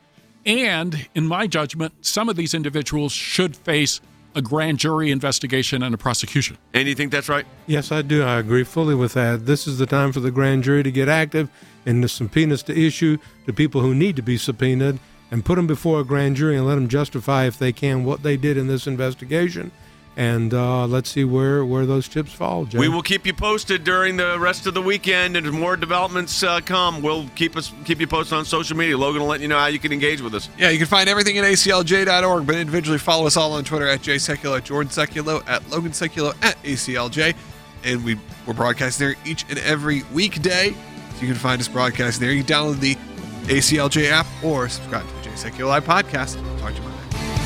and in my judgment, some of these individuals should face a grand jury investigation and a prosecution. And you think that's right? Yes, I do. I agree fully with that. This is the time for the grand jury to get active and the subpoenas to issue to people who need to be subpoenaed and put them before a grand jury and let them justify, if they can, what they did in this investigation. And uh, let's see where, where those chips fall, Jay. We will keep you posted during the rest of the weekend, and as more developments uh, come, we'll keep us keep you posted on social media. Logan will let you know how you can engage with us. Yeah, you can find everything at A C L J dot org, but individually follow us all on Twitter at Jay Sekulow, at Jordan Sekulow, at Logan Sekulow, at A C L J. And we, we're broadcasting there each and every weekday, so you can find us broadcasting there. You can download the A C L J app or subscribe to the Jay Sekulow Live podcast. Talk to you Monday.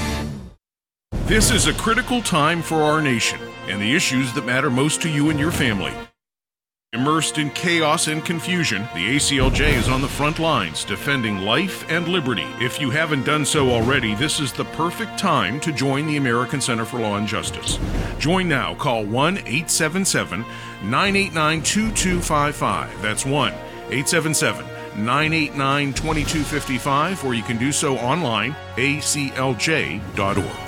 This is a critical time for our nation and the issues that matter most to you and your family. Immersed in chaos and confusion, the A C L J is on the front lines defending life and liberty. If you haven't done so already, this is the perfect time to join the American Center for Law and Justice. Join now. Call one eight seven seven, nine eight nine, two two five five. That's one eight seven seven, nine eight nine, two two five five, or you can do so online, A C L J dot org.